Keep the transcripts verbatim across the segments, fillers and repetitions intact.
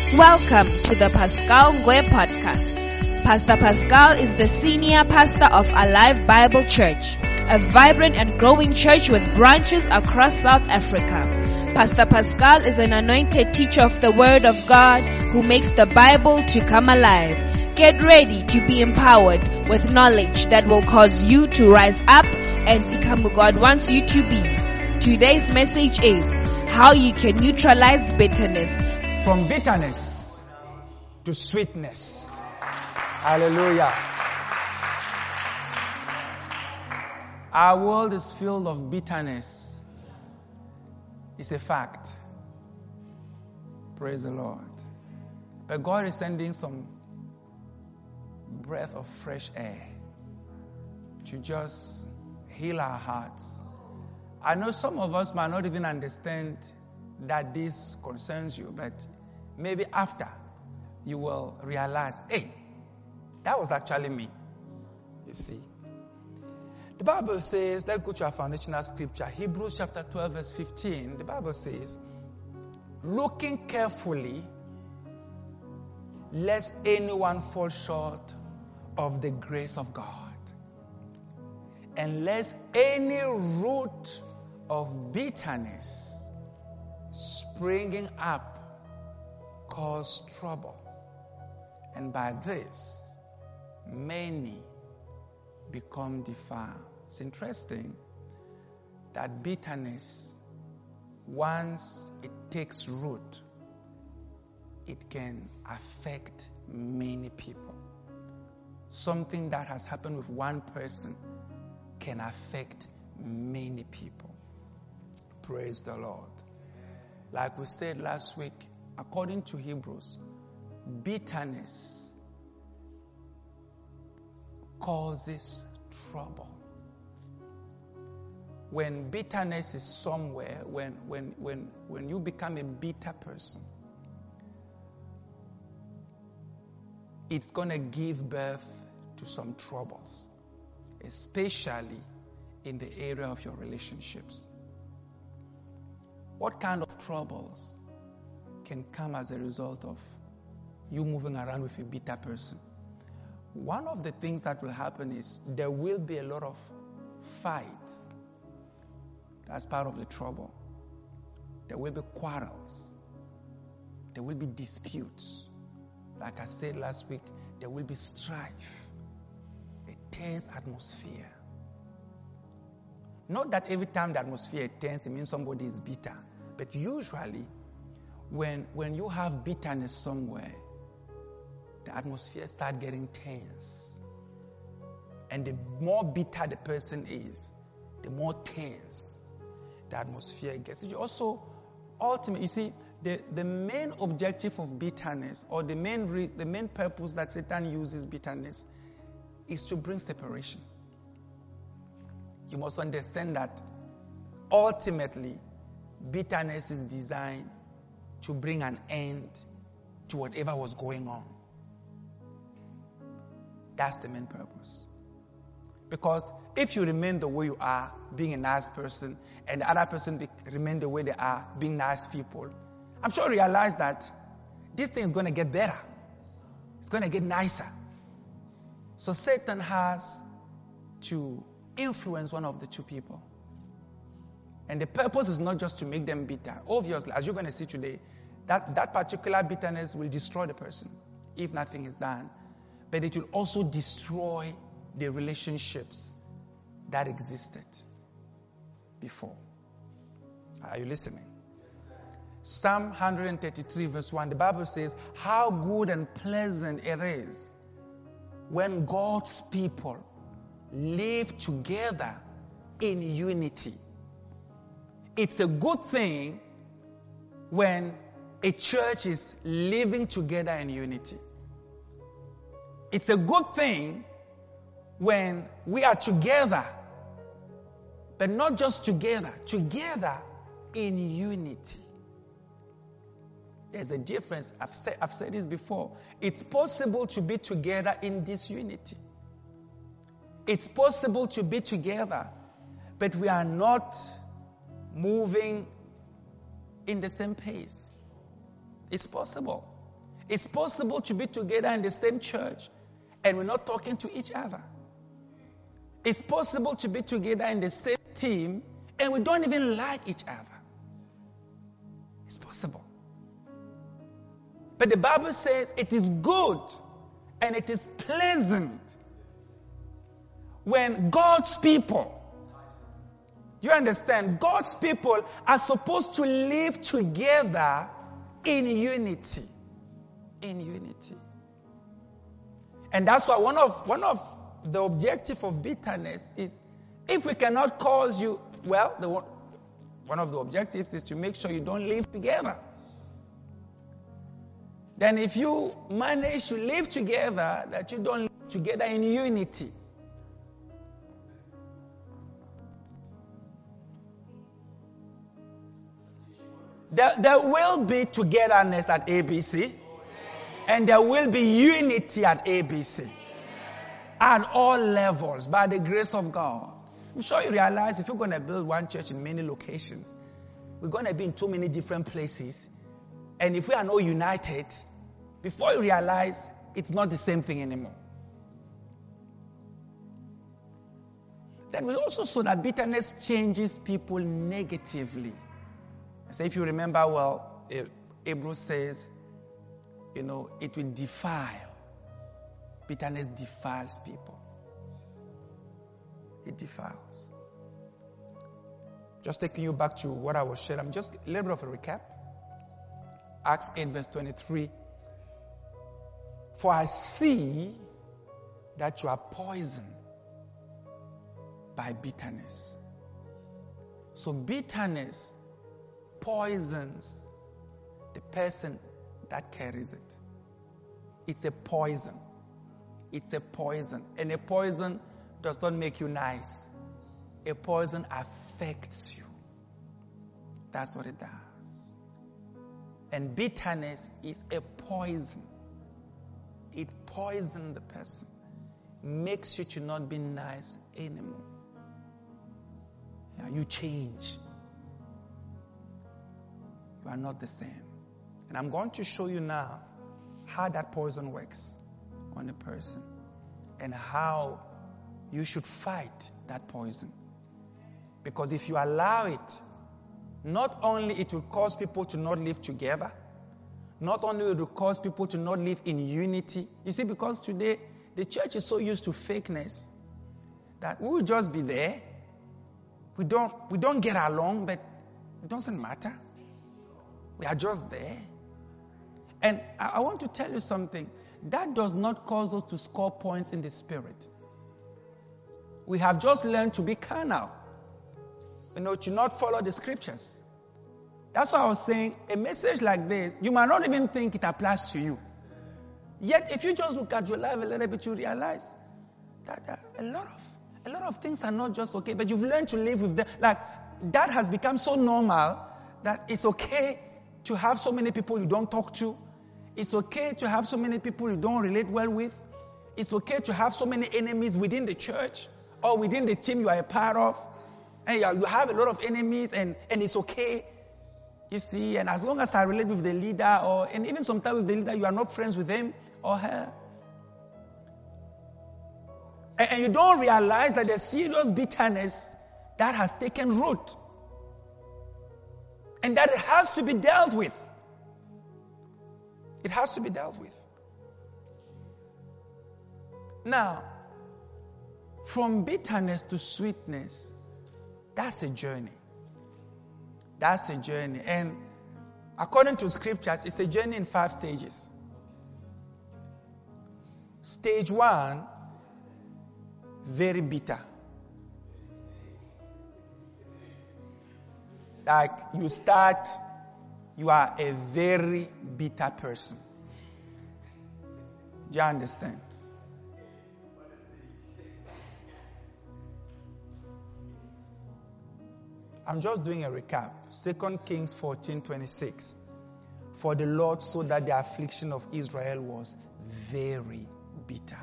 Welcome to the Pascal Ngwe podcast. Pastor Pascal is the senior pastor of Alive Bible Church, a vibrant and growing church with branches across South Africa. Pastor Pascal is an anointed teacher of the Word of God who makes the Bible to come alive. Get ready to be empowered with knowledge that will cause you to rise up and become who God wants you to be. Today's message is how you can neutralize bitterness. From bitterness to sweetness. Hallelujah. Our world is filled of bitterness. It's a fact. Praise the Lord. But God is sending some breath of fresh air to just heal our hearts. I know some of us might not even understand that this concerns you, but maybe after you will realize, hey, that was actually me. You see. The Bible says, let's go to our foundational scripture, Hebrews chapter twelve, verse fifteen. The Bible says, looking carefully, lest anyone fall short of the grace of God, and lest any root of bitterness springing up cause trouble, and by this many become defiled. It's interesting that bitterness, once it takes root, it can affect many people. Something that has happened with one person can affect many people. Praise the Lord. Like we said last week, according to Hebrews, bitterness causes trouble. When bitterness is somewhere, when, when, when, when you become a bitter person, it's going to give birth to some troubles, especially in the area of your relationships. What kind of troubles can come as a result of you moving around with a bitter person? One of the things that will happen is there will be a lot of fights. That's part of the trouble. There will be quarrels. There will be disputes. Like I said last week, there will be strife. A tense atmosphere. Not that every time the atmosphere is tense, it means somebody is bitter. But usually, when, when you have bitterness somewhere, the atmosphere starts getting tense. And the more bitter the person is, the more tense the atmosphere gets. You also, ultimately, you see, the, the main objective of bitterness, or the main, re, the main purpose that Satan uses bitterness, is to bring separation. You must understand that ultimately, bitterness is designed to bring an end to whatever was going on. That's the main purpose. Because if you remain the way you are, being a nice person, and the other person be, remain the way they are, being nice people, I'm sure you realize that this thing is going to get better. It's going to get nicer. So Satan has to influence one of the two people. And the purpose is not just to make them bitter. Obviously, as you're going to see today, that, that particular bitterness will destroy the person if nothing is done. But it will also destroy the relationships that existed before. Are you listening? Psalm one thirty-three verse one, the Bible says, how good and pleasant it is when God's people live together in unity. It's a good thing when a church is living together in unity. It's a good thing when we are together, but not just together, together in unity. There's a difference. I've said, I've said this before. It's possible to be together in disunity. It's possible to be together, but we are not moving in the same pace. It's possible. It's possible to be together in the same church and we're not talking to each other. It's possible to be together in the same team and we don't even like each other. It's possible. But the Bible says it is good and it is pleasant when God's people, you understand, God's people are supposed to live together in unity. In unity. And that's why one of, one of the objective of bitterness is, if we cannot cause you, well, the one, one of the objectives is to make sure you don't live together. Then if you manage to live together, that you don't live together in unity. There, there will be togetherness at A B C. And there will be unity at A B C. At all levels, by the grace of God. I'm sure you realize if you're going to build one church in many locations, we're going to be in too many different places. And if we are not united, before you realize, it's not the same thing anymore. Then we also saw that bitterness changes people negatively. So if you remember well, Hebrews says, you know, it will defile. Bitterness defiles people. It defiles. Just taking you back to what I was sharing. I'm just a little bit of a recap. Acts eight verse twenty-three. For I see that you are poisoned by bitterness. So bitterness poisons the person that carries it. It's a poison. It's a poison. And a poison does not make you nice. A poison affects you. That's what it does. And bitterness is a poison. It poisons the person. Makes you to not be nice anymore. Yeah, you change. You are not the same. And I'm going to show you now how that poison works on a person and how you should fight that poison. Because if you allow it, not only it will cause people to not live together, not only it will cause people to not live in unity. You see, because today the church is so used to fakeness that we will just be there. We don't, we don't get along, but it doesn't matter. We are just there. And I, I want to tell you something. That does not cause us to score points in the spirit. We have just learned to be carnal. You know, to not follow the scriptures. That's why I was saying, a message like this, you might not even think it applies to you. Yet, if you just look at your life a little bit, you realize that a lot of a lot of things are not just okay, but you've learned to live with them. Like, that has become so normal that it's okay to have so many people you don't talk to. It's okay to have so many people you don't relate well with. It's okay to have so many enemies within the church or within the team you are a part of. And you have a lot of enemies, and, and it's okay. You see, and as long as I relate with the leader, or and even sometimes with the leader, you are not friends with him or her. And, and you don't realize that there's serious bitterness that has taken root. And that it has to be dealt with. It has to be dealt with. Now, from bitterness to sweetness, that's a journey. That's a journey. And according to scriptures, it's a journey in five stages. Stage one, very bitter. Like you start, you are a very bitter person. Do you understand? I'm just doing a recap. Second Kings fourteen twenty-six. For the Lord saw that the affliction of Israel was very bitter.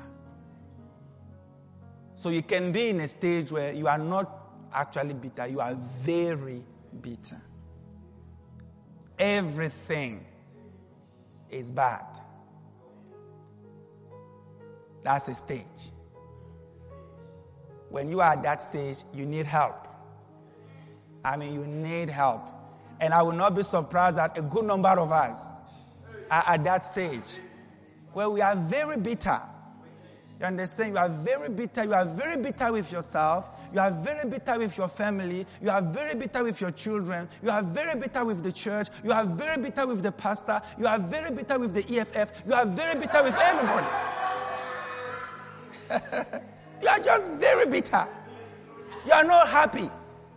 So you can be in a stage where you are not actually bitter. You are very bitter. Everything is bad. That's a stage. When you are at that stage, you need help. I mean, you need help. And I will not be surprised that a good number of us are at that stage where we are very bitter. You understand? You are very bitter. You are very bitter with yourself. You are very bitter with your family. You are very bitter with your children. You are very bitter with the church. You are very bitter with the pastor. You are very bitter with the E F F. You are very bitter with everybody. You are just very bitter. You are not happy.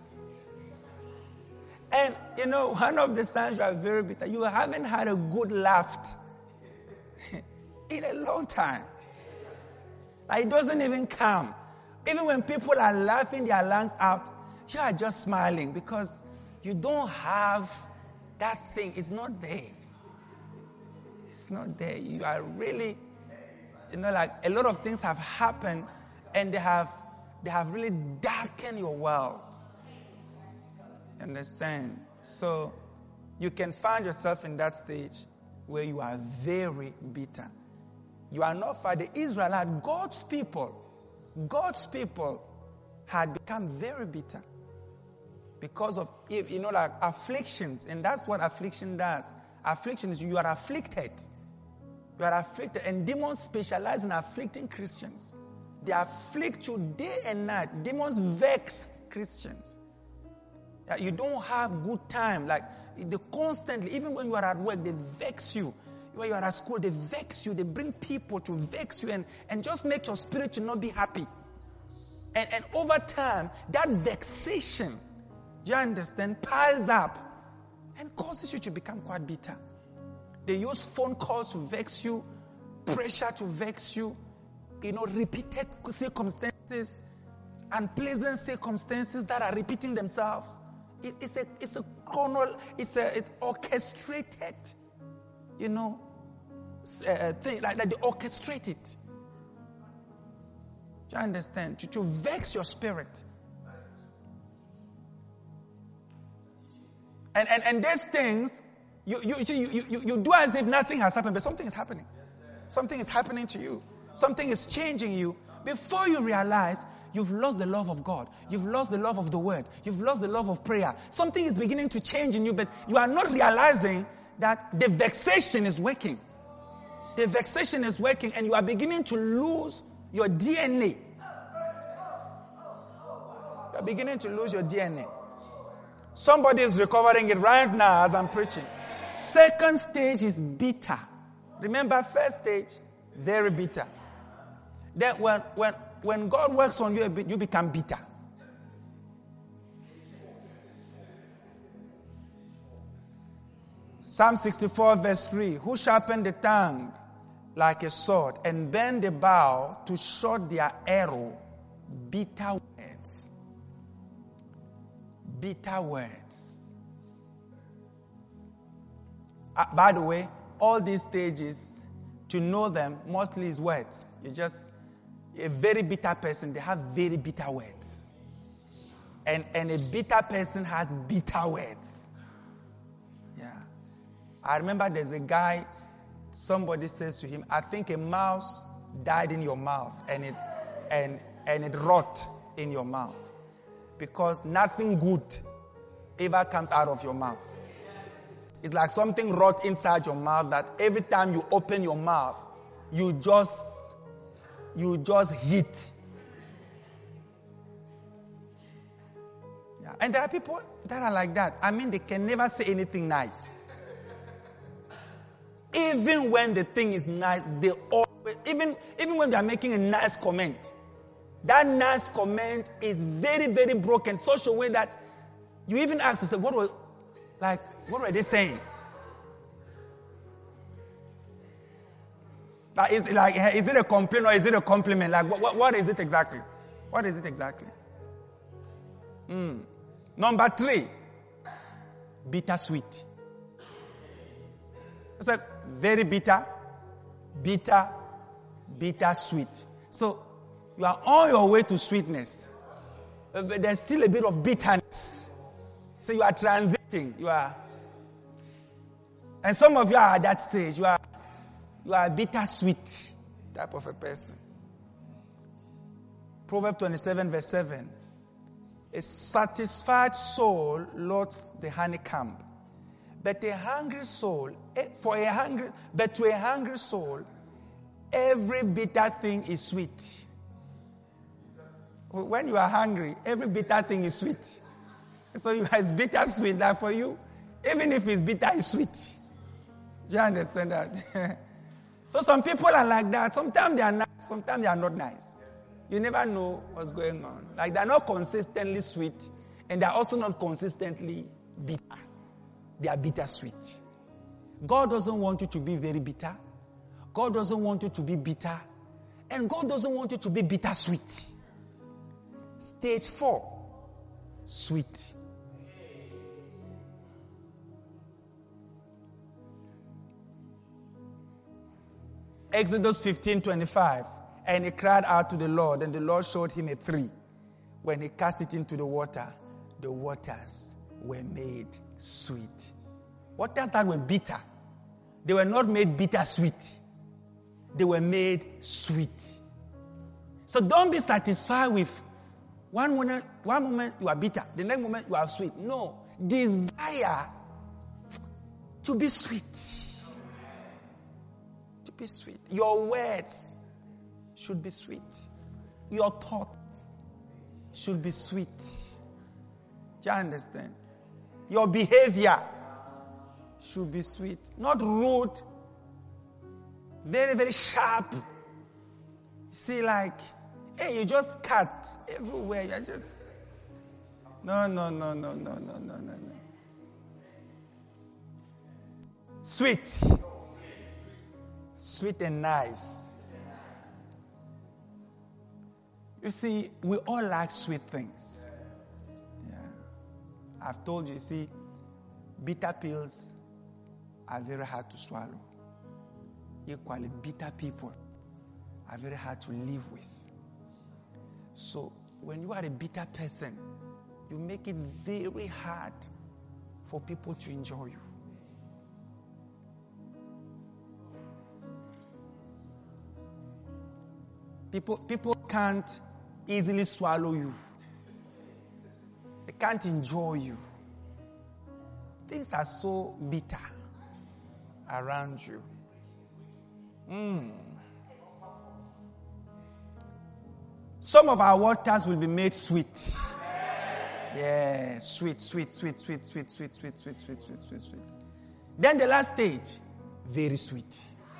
And, you know, one of the signs you are very bitter, you haven't had a good laugh in a long time. Like, it doesn't even come. Even when people are laughing their lungs out, you are just smiling because you don't have that thing. It's not there. It's not there. You are really, you know, like a lot of things have happened and they have, they have really darkened your world. Understand? So you can find yourself in that stage where you are very bitter. You are not far. The Israelites, God's people, God's people had become very bitter because of, you know, like afflictions. And that's what affliction does. Affliction is you are afflicted. You are afflicted. And demons specialize in afflicting Christians. They afflict you day and night. Demons vex Christians. You don't have good time. Like, they constantly, even when you are at work, they vex you. When you are at school, they vex you. They bring people to vex you and, and just make your spirit to not be happy. And, and over time, that vexation, you understand, piles up and causes you to become quite bitter. They use phone calls to vex you, pressure to vex you, you know, repeated circumstances, unpleasant circumstances that are repeating themselves. It, it's a it's a chronal, it's a it's orchestrated, you know, uh, thing like, like they orchestrate it. Do you understand? To, to vex your spirit. And and and these things, you you, you you you do as if nothing has happened, but something is happening. Something is happening to you. Something is changing you. Before you realize, you've lost the love of God. You've lost the love of the word. You've lost the love of prayer. Something is beginning to change in you, but you are not realizing that the vexation is working. The vexation is working, and you are beginning to lose your D N A. You are beginning to lose your D N A. Somebody is recovering it right now as I'm preaching. Second stage is bitter. Remember, first stage, very bitter. Then when, when, when God works on you a bit, you become bitter. Psalm sixty-four verse three. Who sharpened the tongue like a sword and bend the bow to shoot their arrow? Bitter words. Bitter words. Uh, by the way, all these stages, to know them, mostly is words. You just, a very bitter person, they have very bitter words. And, and a bitter person has bitter words. Yeah. I remember there's a guy, somebody says to him, I think a mouse died in your mouth and it, and, and it rot in your mouth. Because nothing good ever comes out of your mouth. It's like something rot inside your mouth that every time you open your mouth, you just, you just hit. Yeah. And there are people that are like that. I mean, they can never say anything nice. Even when the thing is nice, they always, even, even when they are making a nice comment, that nice comment is very, very broken, such a way that you even ask yourself, what were, like, what were they saying? Like, is, like, is it a complaint or is it a compliment? Like, what, what is it exactly? What is it exactly? Mm. Number three, bittersweet. It's like very bitter, bitter, bittersweet. So, you are on your way to sweetness, but there's still a bit of bitterness. So you are transiting. You are, and some of you are at that stage. You are, you are a bittersweet type of a person. Proverbs twenty-seven verse seven. A satisfied soul loads the honeycomb. But a hungry soul, for a hungry, but to a hungry soul, every bitter thing is sweet. When you are hungry, every bitter thing is sweet. So you it's bitter sweet that for you, even if it's bitter, it's sweet. Do you understand that? So some people are like that. Sometimes they are nice, sometimes they are not nice. You never know what's going on. Like they're not consistently sweet, and they're also not consistently bitter. They are bittersweet. God doesn't want you to be very bitter. God doesn't want you to be bitter. And God doesn't want you to be bittersweet. Stage four, sweet. Exodus fifteen twenty-five. And he cried out to the Lord, and the Lord showed him a tree. When he cast it into the water, the waters were made sweet. Waters that were bitter, they were not made bittersweet. They were made sweet. So don't be satisfied with one moment, one moment you are bitter, the next moment you are sweet. No. Desire to be sweet. To be sweet. Your words should be sweet. Your thoughts should be sweet. Do you understand? Your behavior should be sweet. Not rude. Very, very sharp. You see, like, hey, you just cut everywhere. You're just... No, no, no, no, no, no, no, no, no. Sweet. Sweet and nice. You see, we all like sweet things. Yeah. I've told you, you see, bitter pills are very hard to swallow. Equally, bitter people are very hard to live with. So, when you are a bitter person, you make it very hard for people to enjoy you. People, people can't easily swallow you. They can't enjoy you. Things are so bitter around you. Mm. Some of our waters will be made sweet. Yeah, sweet, sweet, sweet, sweet, sweet, sweet, sweet, sweet, sweet, sweet, sweet, sweet. Then the last stage, very sweet.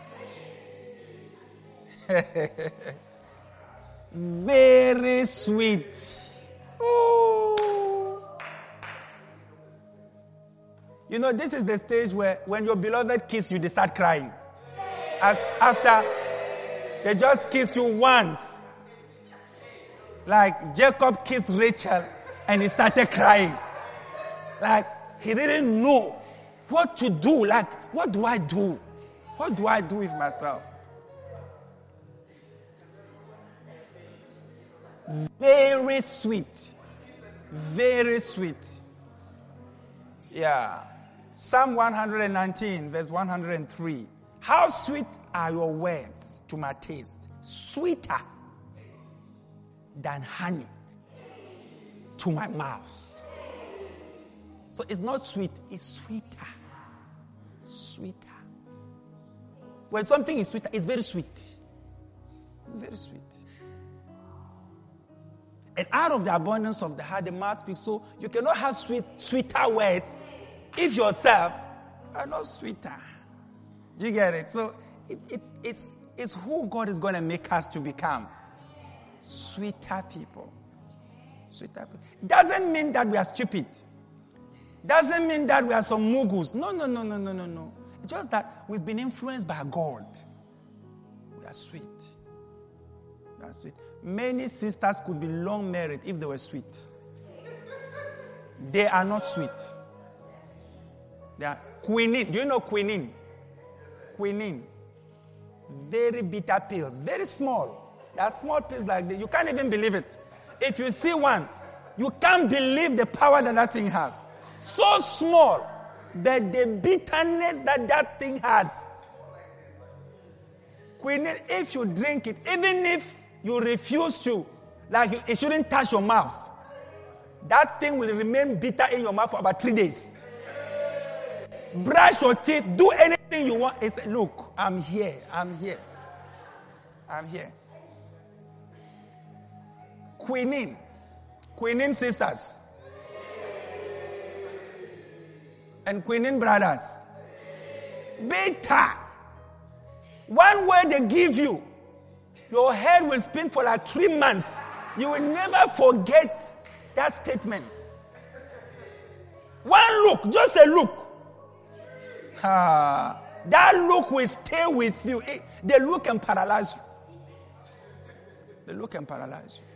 Very sweet. Ooh. You know, this is the stage where when your beloved kiss you, they start crying. As after they just kissed you once. Like Jacob kissed Rachel and he started crying. Like he didn't know what to do. Like, what do I do? What do I do with myself? Very sweet. Very sweet. Yeah. Psalm one nineteen, verse one hundred three. How sweet are your words to my taste, sweeter than honey to my mouth. So it's not sweet, it's sweeter. Sweeter. When something is sweeter, it's very sweet. It's very sweet. And out of the abundance of the heart, the mouth speaks. So you cannot have sweet, sweeter words if yourself are not sweeter. Do you get it? So it, it's, it's, it's who God is going to make us to become. Sweeter people. Sweeter people. Doesn't mean that we are stupid. Doesn't mean that we are some mugus. No, no, no, no, no, no, no. It's just that we've been influenced by God. We are sweet. We are sweet. Many sisters could be long married if they were sweet. They are not sweet. They are quinine. Do you know quinine? Quinine. Very bitter pills. Very small. They are small pills like this. You can't even believe it. If you see one, you can't believe the power that that thing has. So small that the bitterness that that thing has. Quinine, if you drink it, even if you refuse to Like you, it shouldn't touch your mouth. That thing will remain bitter in your mouth for about three days. Brush your teeth, do anything you want. It's, look, I'm here, I'm here. I'm here. Quinine. Quinine sisters. And quinine brothers. Bitter. One word they give you, your head will spin for like three months. You will never forget that statement. One look, just a look. Ah, that look will stay with you. It, the look can paralyze you. The look can paralyze you.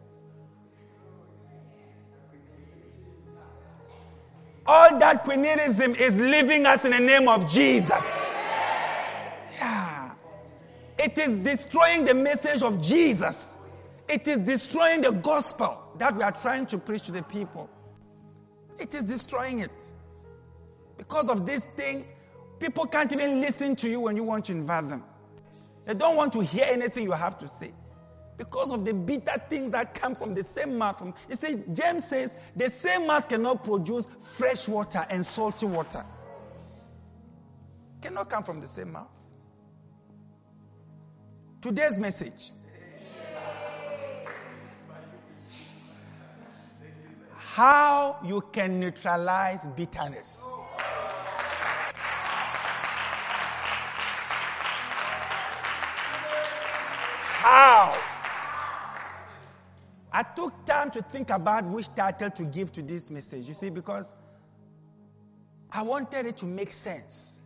All that quininism is leaving us in the name of Jesus. Yeah. It is destroying the message of Jesus. It is destroying the gospel that we are trying to preach to the people. It is destroying it. Because of these things, people can't even listen to you when you want to invite them. They don't want to hear anything you have to say. Because of the bitter things that come from the same mouth. From, you see, James says, the same mouth cannot produce fresh water and salty water. Cannot come from the same mouth. Today's message. How you can neutralize bitterness. How? I took time to think about which title to give to this message. You see, because I wanted it to make sense.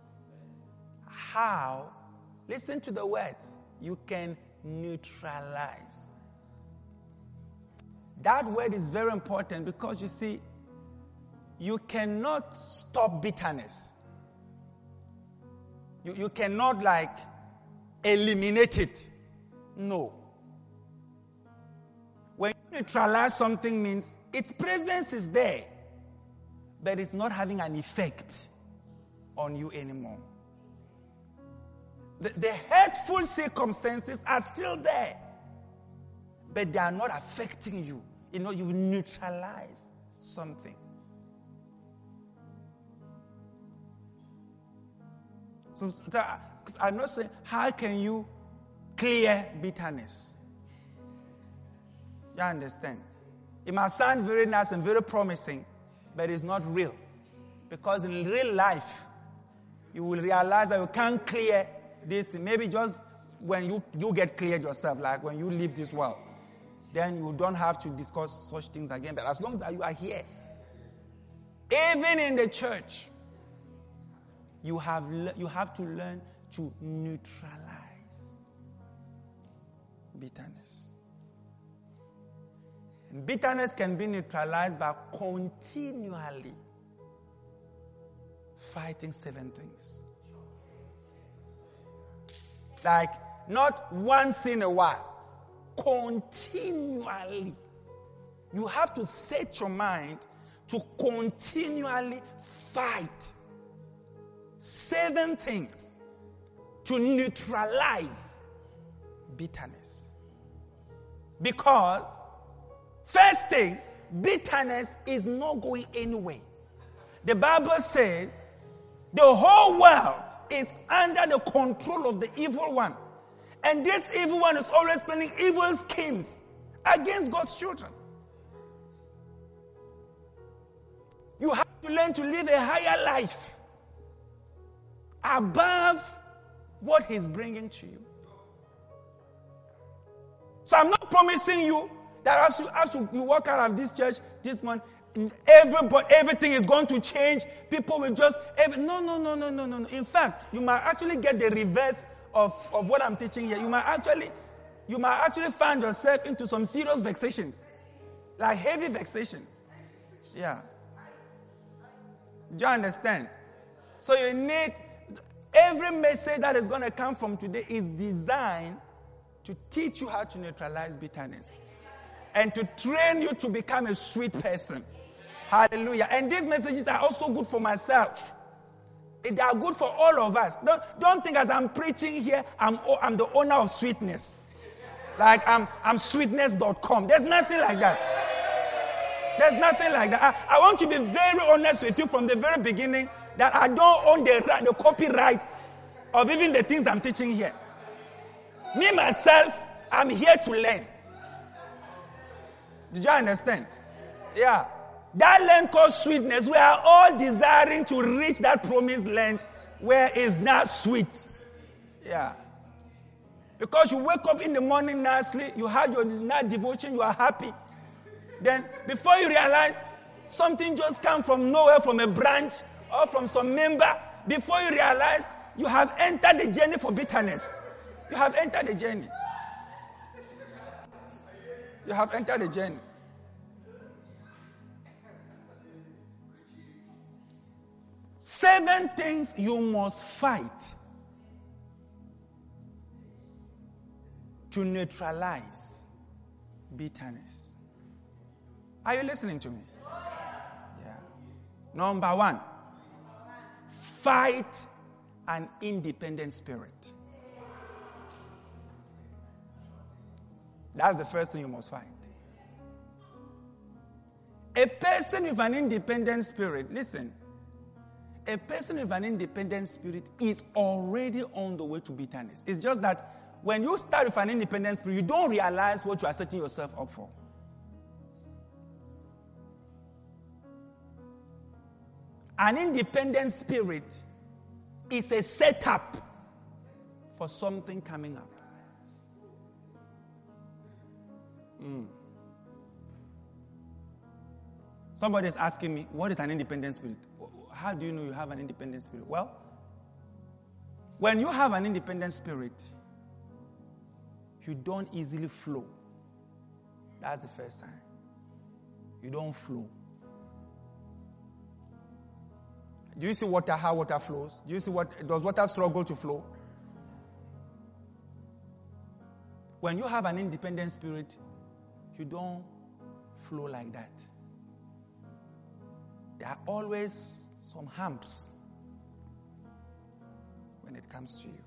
How? Listen to the words. You can neutralize. That word is very important because, you see, you cannot stop bitterness. You, you cannot, like, eliminate it. No. When you neutralize something means its presence is there, but it's not having an effect on you anymore. The, the hurtful circumstances are still there, but they are not affecting you. You know, you neutralize something. So, so I'm not saying, how can you clear bitterness? You understand? It must sound very nice and very promising, but it's not real. Because in real life, you will realize that you can't clear this thing. Maybe just when you, you get cleared yourself, like when you leave this world, then you don't have to discuss such things again. But as long as you are here, even in the church, you have, you have to learn to neutralize bitterness. And bitterness can be neutralized by continually fighting seven things. Like, not once in a while. Continually. You have to set your mind to continually fight seven things to neutralize bitterness. Because, first thing, bitterness is not going anywhere. The Bible says the whole world is under the control of the evil one. And this evil one is always planning evil schemes against God's children. You have to learn to live a higher life above what he's bringing to you. So I'm not promising you that as you, as you, you walk out of this church this month, everybody, everything is going to change. People will just... Every, no, no, no, no, no, no. In fact, you might actually get the reverse of, of what I'm teaching here. You might actually you might actually find yourself into some serious vexations. Like heavy vexations. Yeah. Do you understand? So you need... Every message that is going to come from today is designed to teach you how to neutralize bitterness. And to train you to become a sweet person. Hallelujah. And these messages are also good for myself. They are good for all of us. Don't, don't think as I'm preaching here, I'm, I'm the owner of sweetness. Like I'm, I'm sweetness dot com. There's nothing like that. There's nothing like that. I, I want to be very honest with you from the very beginning that I don't own the, the copyright of even the things I'm teaching here. Me, myself, I'm here to learn. Did you understand? Yeah. That land called sweetness, we are all desiring to reach that promised land where it's not sweet. Yeah. Because you wake up in the morning nicely, you have your night devotion, you are happy. Then, before you realize, something just come from nowhere, from a branch or from some member. Before you realize, you have entered the journey for bitterness. You have entered the journey. You have entered the journey. Seven things you must fight to neutralize bitterness. Are you listening to me? Yeah. Number one, fight an independent spirit. That's the first thing you must fight. A person with an independent spirit, listen, a person with an independent spirit is already on the way to bitterness. It's just that when you start with an independent spirit, you don't realize what you are setting yourself up for. An independent spirit is a setup for something coming up. Mm. Somebody is asking me, what is an independent spirit? How do you know you have an independent spirit? Well, when you have an independent spirit, you don't easily flow. That's the first sign. You don't flow. Do you see water, how water flows? Do you see what, does water struggle to flow? When you have an independent spirit, you don't flow like that. There are always some humps when it comes to you.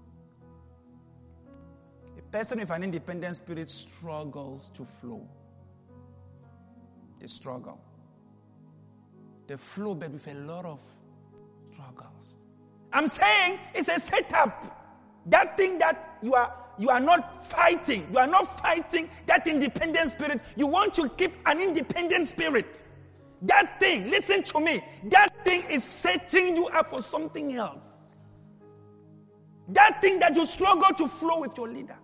A person with an independent spirit struggles to flow. They struggle. They flow, but with a lot of struggles. I'm saying it's a setup. That thing that you are you are not fighting. You are not fighting that independent spirit. You want to keep an independent spirit. That thing, listen to me, that thing is setting you up for something else. That thing that you struggle to flow with your leader.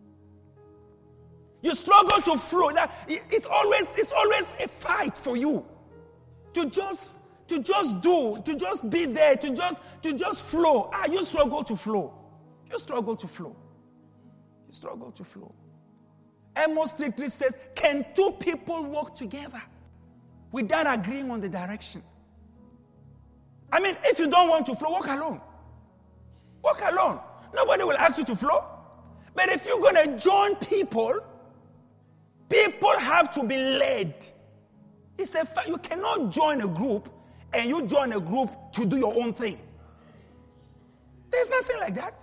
You struggle to flow. That it's always it's always a fight for you. To just to just do, to just be there, to just to just flow. Ah, you struggle to flow. You struggle to flow. You struggle to flow. Amos three three says, can two people walk together without agreeing on the direction? I mean, if you don't want to flow, walk alone. Walk alone. Nobody will ask you to flow. But if you're going to join people, people have to be led. It's a fact. You cannot join a group and you join a group to do your own thing. There's nothing like that.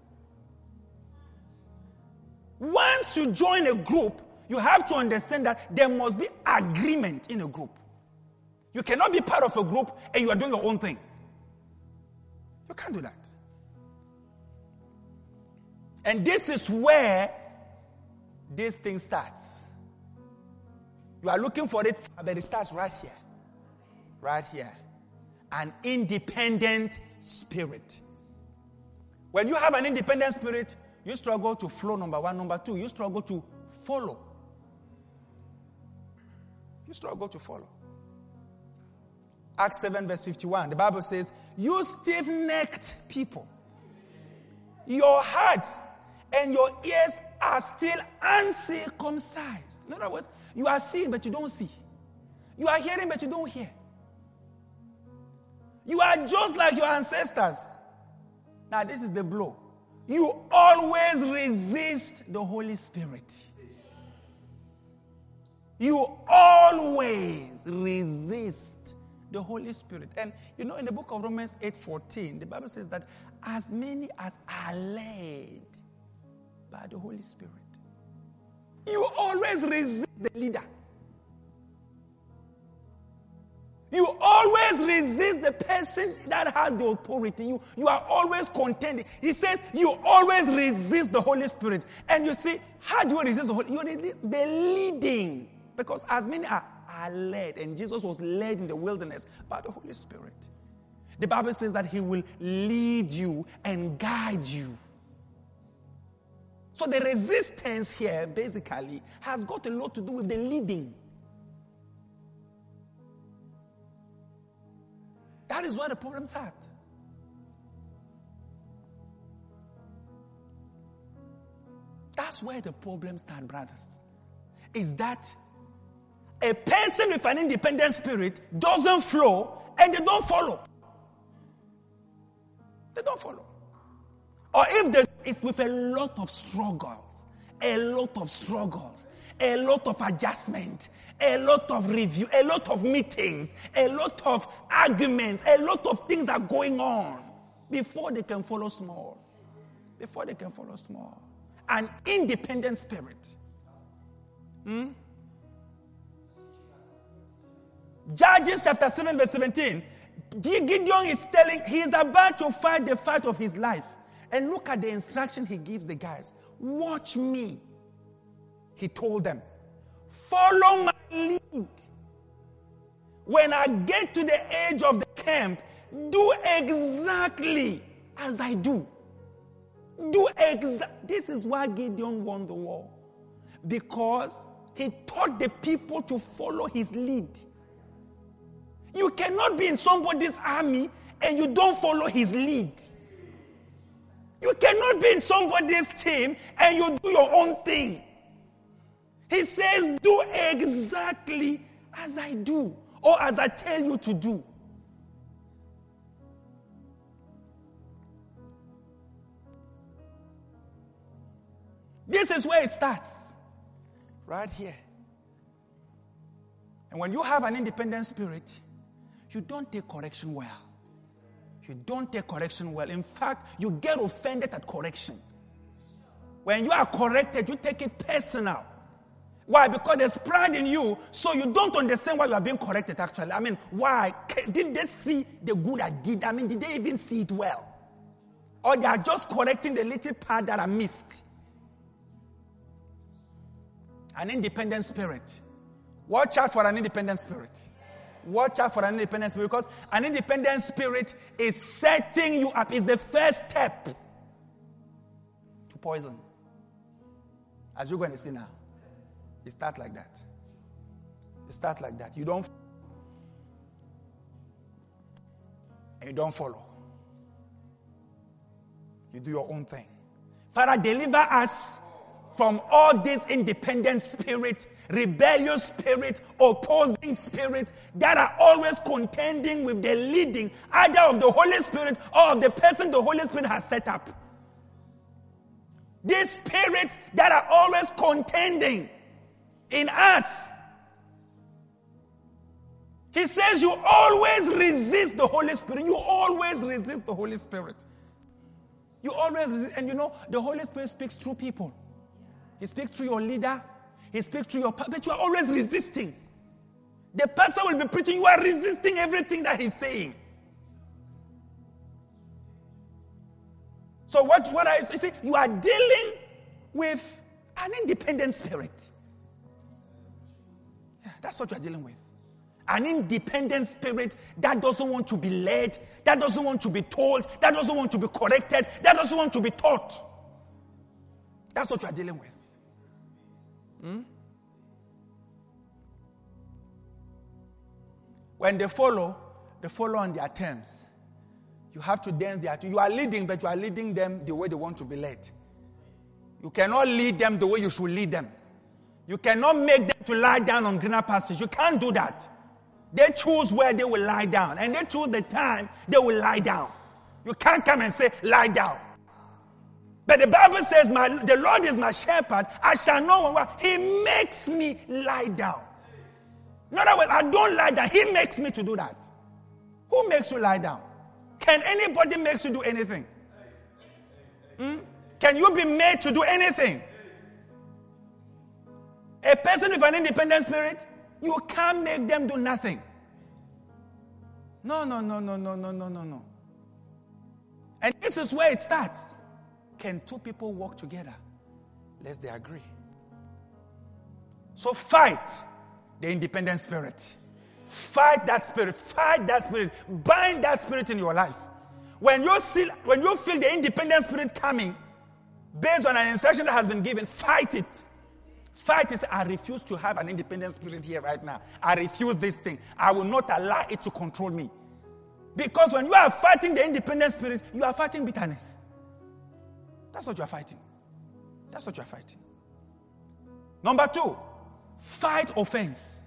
Once you join a group, you have to understand that there must be agreement in a group. You cannot be part of a group and you are doing your own thing. You can't do that. And this is where this thing starts. You are looking for it, but it starts right here. Right here. An independent spirit. When you have an independent spirit, you struggle to flow, number one. Number two, you struggle to follow. You struggle to follow. Acts seven verse fifty-one, the Bible says, you stiff-necked people, your hearts and your ears are still uncircumcised. In other words, you are seeing but you don't see. You are hearing but you don't hear. You are just like your ancestors. Now this is the blow. You always resist the Holy Spirit. You always resist the Holy Spirit. And you know, in the book of Romans eight fourteen, the Bible says that as many as are led by the Holy Spirit. You always resist the leader. You always resist the person that has the authority. You, you are always contending. He says you always resist the Holy Spirit. And you see, how do you resist the Holy Spirit? You resist the leading. Because as many are, are led, and Jesus was led in the wilderness by the Holy Spirit. The Bible says that he will lead you and guide you. So the resistance here basically has got a lot to do with the leading. That is where the problem starts. That's where the problem starts, brothers. Is that a person with an independent spirit doesn't flow and they don't follow. They don't follow. Or if they, it's with a lot of struggles, a lot of struggles, a lot of adjustment, a lot of review, a lot of meetings, a lot of arguments, a lot of things are going on before they can follow small. Before they can follow small. An independent spirit. Hmm? Judges chapter seven verse seventeen. Gideon is telling, he is about to fight the fight of his life. And look at the instruction he gives the guys. Watch me. He told them, follow my lead. When I get to the edge of the camp, do exactly as I do. Do exactly. This is why Gideon won the war. Because he taught the people to follow his lead. You cannot be in somebody's army and you don't follow his lead. You cannot be in somebody's team and you do your own thing. He says, do exactly as I do or as I tell you to do. This is where it starts. Right here. And when you have an independent spirit, you don't take correction well. You don't take correction well. In fact, you get offended at correction. When you are corrected, you take it personal. Why? Because there's pride in you, so you don't understand why you are being corrected actually. I mean, why? Did they see the good I did? I mean, did they even see it well? Or they are just correcting the little part that I missed? An independent spirit. Watch out for an independent spirit. Watch out for an independent spirit, because an independent spirit is setting you up. Is the first step to poison. As you're going to see now. It starts like that. It starts like that. You don't and you don't follow. You do your own thing. Father, deliver us from all this independent spirit, rebellious spirit, opposing spirit that are always contending with the leading either of the Holy Spirit or of the person the Holy Spirit has set up. These spirits that are always contending in us. He says you always resist the Holy Spirit. You always resist the Holy Spirit. You always resist. And you know, the Holy Spirit speaks through people. He speaks through your leader. He speaks through your pastor. But you are always resisting. The pastor will be preaching. You are resisting everything that he's saying. So what, what I say, you are dealing with an independent spirit. Yeah, that's what you are dealing with. An independent spirit that doesn't want to be led, that doesn't want to be told, that doesn't want to be corrected, that doesn't want to be taught. That's what you are dealing with. Hmm? When they follow, they follow on their terms. You have to dance their terms. You are leading, but you are leading them the way they want to be led. You cannot lead them the way you should lead them. You cannot make them to lie down on greener pastures. You can't do that. They choose where they will lie down. And they choose the time they will lie down. You can't come and say, lie down. But the Bible says, my, the Lord is my shepherd. I shall know when He makes me lie down. In other words, I don't lie down. He makes me to do that. Who makes you lie down? Can anybody make you do anything? Hmm? Can you be made to do anything? A person with an independent spirit, you can't make them do nothing. No, no, no, no, no, no, no, no, no. And this is where it starts. Can two people work together? Lest they agree. So fight the independent spirit. Fight that spirit. Fight that spirit. Bind that spirit in your life. When you see, when you feel the independent spirit coming, based on an instruction that has been given, fight it. Fight is, I refuse to have an independent spirit here right now. I refuse this thing. I will not allow it to control me. Because when you are fighting the independent spirit, you are fighting bitterness. That's what you are fighting. That's what you are fighting. Number two, fight offense.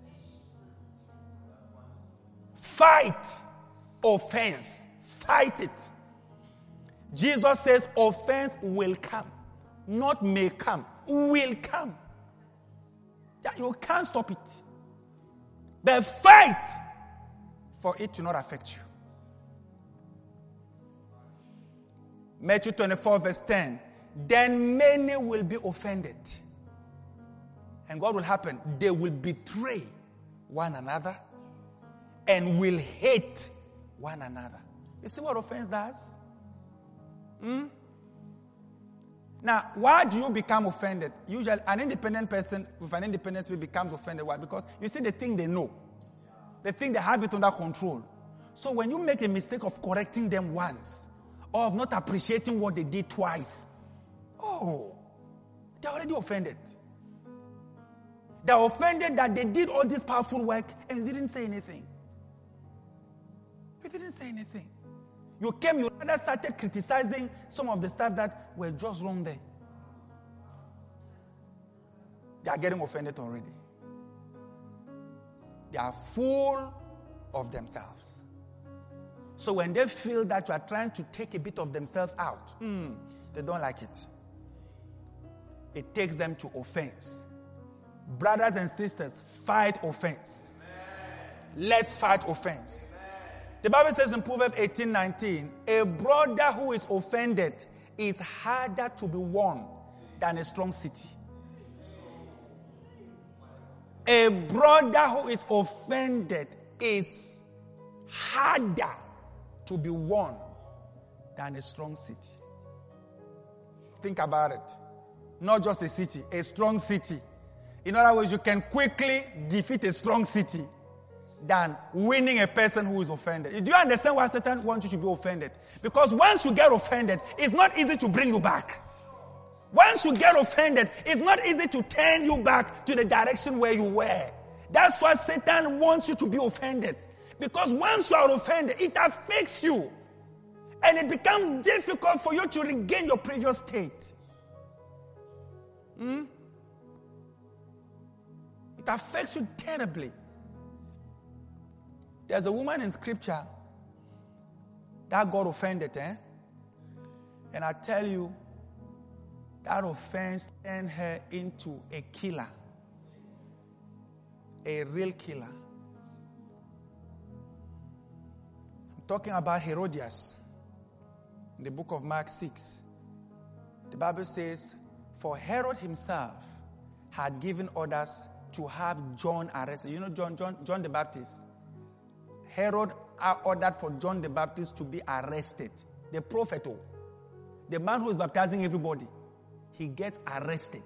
Fight offense. Fight it. Jesus says offense will come. Not may come. Will come. You can't stop it. But fight for it to not affect you. Matthew twenty-four verse ten. Then many will be offended. And what will happen? They will betray one another and will hate one another. You see what offense does? Hmm? Now, why do you become offended? Usually, an independent person with an independent spirit becomes offended. Why? Because you see the thing they know. They think they have it under control. So when you make a mistake of correcting them once, or of not appreciating what they did twice, oh, they're already offended. They're offended that they did all this powerful work and didn't say anything. You didn't say anything. You came, you rather started criticizing some of the stuff that were just wrong there. They are getting offended already. They are full of themselves. So when they feel that you are trying to take a bit of themselves out, mm, they don't like it. It takes them to offense. Brothers and sisters, fight offense. Amen. Let's fight offense. Amen. The Bible says in Proverbs eighteen nineteen, a brother who is offended is harder to be won than a strong city. A brother who is offended is harder to be won than a strong city. Think about it. Not just a city, a strong city. In other words, you can quickly defeat a strong city than winning a person who is offended. Do you understand why Satan wants you to be offended? Because once you get offended, it's not easy to bring you back. Once you get offended, it's not easy to turn you back to the direction where you were. That's why Satan wants you to be offended. Because once you are offended, it affects you. And it becomes difficult for you to regain your previous state. Hmm? It affects you terribly. There's a woman in scripture that got offended, eh? And I tell you, that offense turned her into a killer. A real killer. I'm talking about Herodias. In the book of Mark six, the Bible says, for Herod himself had given orders to have John arrested. You know John, John, John the Baptist? Herod ordered for John the Baptist to be arrested. The prophet, the man who is baptizing everybody, he gets arrested.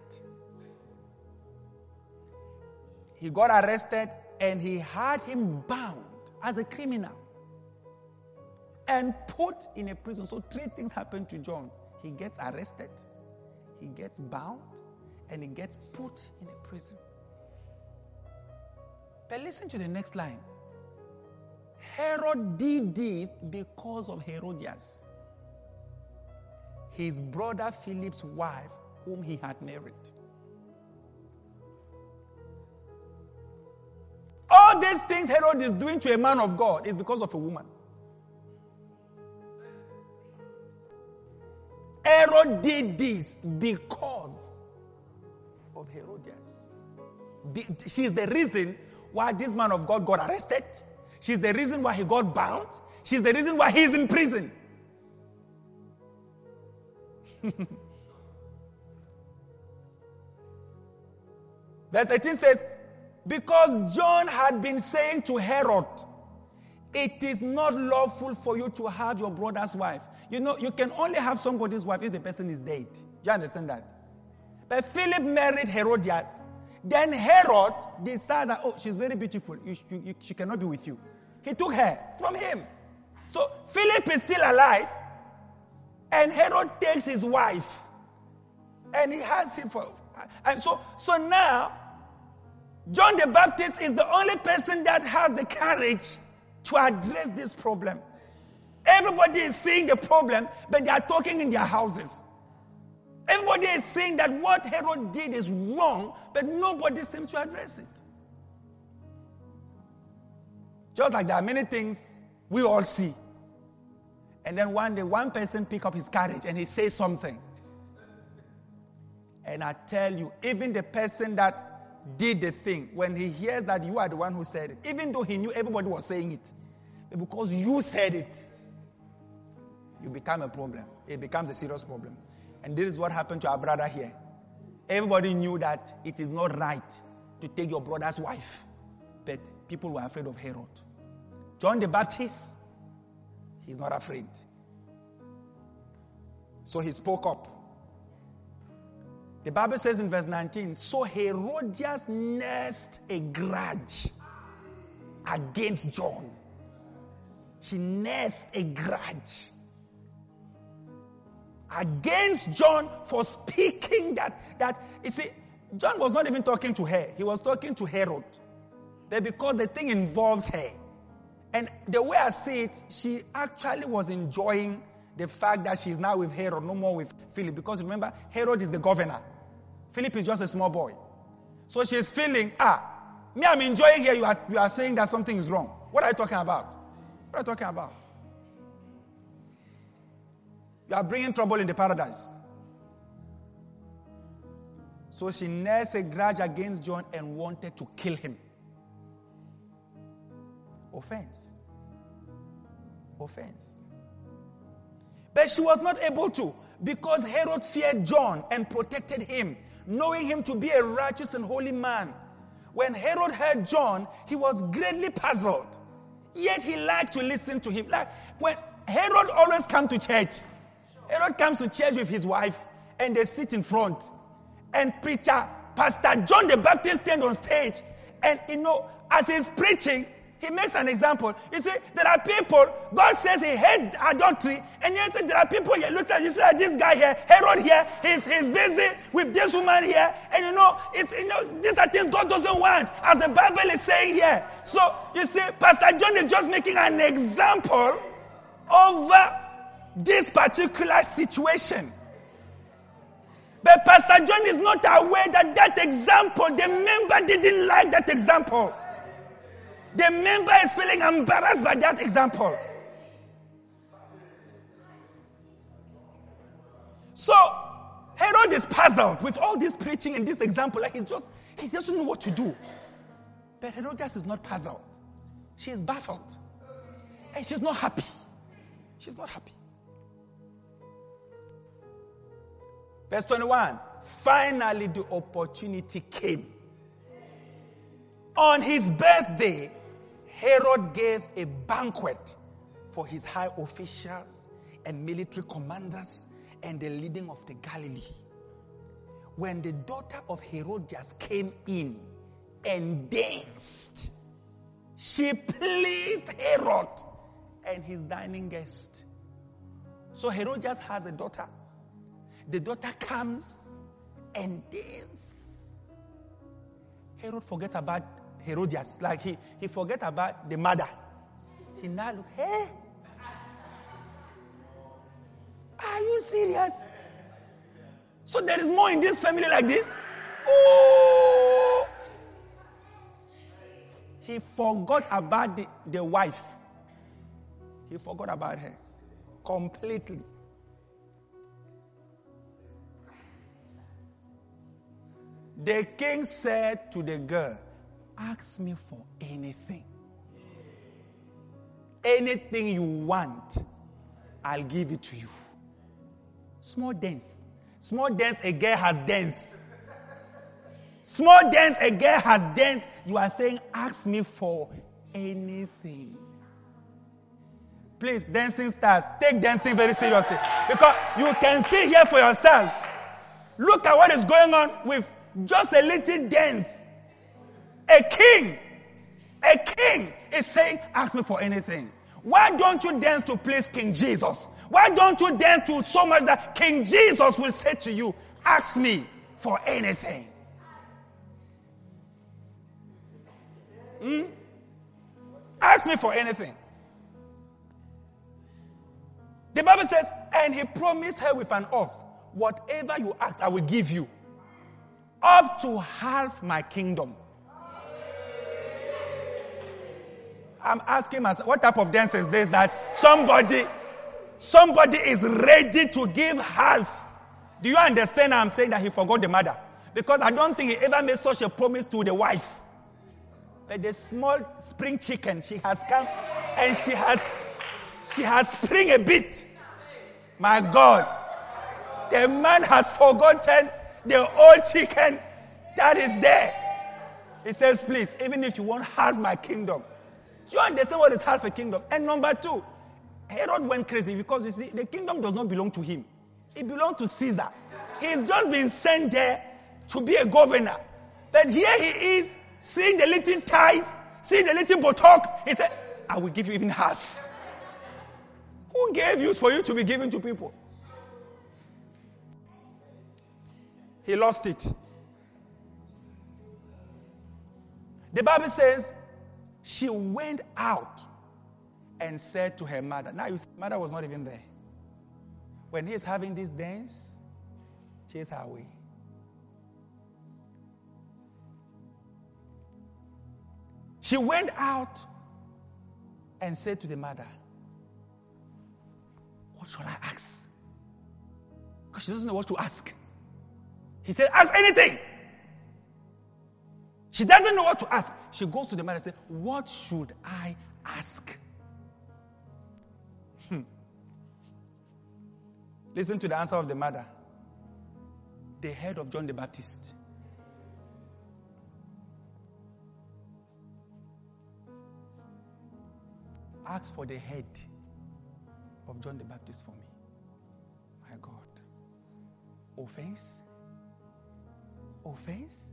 He got arrested and he had him bound as a criminal and put in a prison. So three things happened to John. He gets arrested, he gets bound, and he gets put in a prison. But listen to the next line. Herod did this because of Herodias, his brother Philip's wife, whom he had married. All these things Herod is doing to a man of God is because of a woman. Herod did this because of Herodias. She is the reason why this man of God got arrested. She's the reason why he got bound. She's the reason why he's in prison. Verse eighteen says, because John had been saying to Herod, it is not lawful for you to have your brother's wife. You know, you can only have somebody's wife if the person is dead. Do you understand that? But Philip married Herodias. Then Herod decided, oh, she's very beautiful. You, you, you, she cannot be with you. He took her from him. So Philip is still alive. And Herod takes his wife. And he has him for... And so, so now, John the Baptist is the only person that has the courage to address this problem. Everybody is seeing the problem, but they are talking in their houses. Everybody is saying that what Herod did is wrong, but nobody seems to address it. Just like there are many things we all see. And then one day, one person pick up his courage and he says something. And I tell you, even the person that did the thing, when he hears that you are the one who said it, even though he knew everybody was saying it, but because you said it, you become a problem. It becomes a serious problem. And this is what happened to our brother here. Everybody knew that it is not right to take your brother's wife. But people were afraid of Herod. John the Baptist, he's not afraid. So he spoke up. The Bible says in verse nineteen, so Herodias nursed a grudge against John. She nursed a grudge against John for speaking that, that, you see, John was not even talking to her. He was talking to Herod. But because the thing involves her. And the way I see it, she actually was enjoying the fact that she's now with Herod, no more with Philip. Because remember, Herod is the governor. Philip is just a small boy. So she's feeling, ah, me, I'm enjoying here. You are, you are saying that something is wrong. What are you talking about? What are you talking about? You are bringing trouble in the paradise. So she nursed a grudge against John and wanted to kill him. Offense. Offense. But she was not able to because Herod feared John and protected him, knowing him to be a righteous and holy man. When Herod heard John, he was greatly puzzled. Yet he liked to listen to him. Like when Herod always comes to church. Herod comes to church with his wife and they sit in front. And preacher, Pastor John the Baptist stand on stage. And you know, as he's preaching, he makes an example. You see, there are people, God says he hates adultery. And yet there are people here, look at you, see like this guy here, Herod here, he's, he's busy with this woman here. And you know, it's, you know, these are things God doesn't want, as the Bible is saying here. So, you see, Pastor John is just making an example over this particular situation. But Pastor John is not aware that that example, the member didn't like that example. The member is feeling embarrassed by that example. So, Herod is puzzled with all this preaching and this example. Like he's just, he doesn't know what to do. But Herodias is not puzzled. She is baffled. And she's not happy. She's not happy. Verse twenty-one. Finally, the opportunity came. On his birthday, Herod gave a banquet for his high officials and military commanders and the leading of the Galilee. When the daughter of Herodias came in and danced, she pleased Herod and his dining guest. So Herodias has a daughter. The daughter comes and dances. Herod forgets about Herodias. Like he, he forgets about the mother. He now look, hey, are you serious? So there is more in this family like this? Oh! He forgot about the, the wife. He forgot about her completely. The king said to the girl, ask me for anything. Anything you want, I'll give it to you. Small dance. Small dance, a girl has dance. Small dance, a girl has danced. You are saying, ask me for anything. Please, dancing stars, take dancing very seriously. Because you can see here for yourself. Look at what is going on with just a little dance. A king, a king is saying, ask me for anything. Why don't you dance to please King Jesus? Why don't you dance to so much that King Jesus will say to you, ask me for anything? Hmm? Ask me for anything. The Bible says, and he promised her with an oath, whatever you ask, I will give you. Up to half my kingdom. I'm asking myself, what type of dance is this that somebody, somebody is ready to give half? Do you understand how I'm saying that he forgot the mother? Because I don't think he ever made such a promise to the wife. But the small spring chicken, she has come and she has, she has spring a bit. My God. The man has forgotten the old chicken that is there. He says, please, even if you want half my kingdom. Do you understand what is half a kingdom? And number two, Herod went crazy because you see, the kingdom does not belong to him. It belongs to Caesar. He's just been sent there to be a governor. But here he is, seeing the little ties, seeing the little buttocks. He said, I will give you even half. Who gave you for you to be given to people? He lost it. The Bible says, she went out and said to her mother. Now, you see, mother was not even there. When he's having this dance, chase her away. She went out and said to the mother, what shall I ask? Because she doesn't know what to ask. He said, ask anything. She doesn't know what to ask. She goes to the mother and says, what should I ask? Hmm. Listen to the answer of the mother. The head of John the Baptist. Ask for the head of John the Baptist for me. My God. Offense? Offense?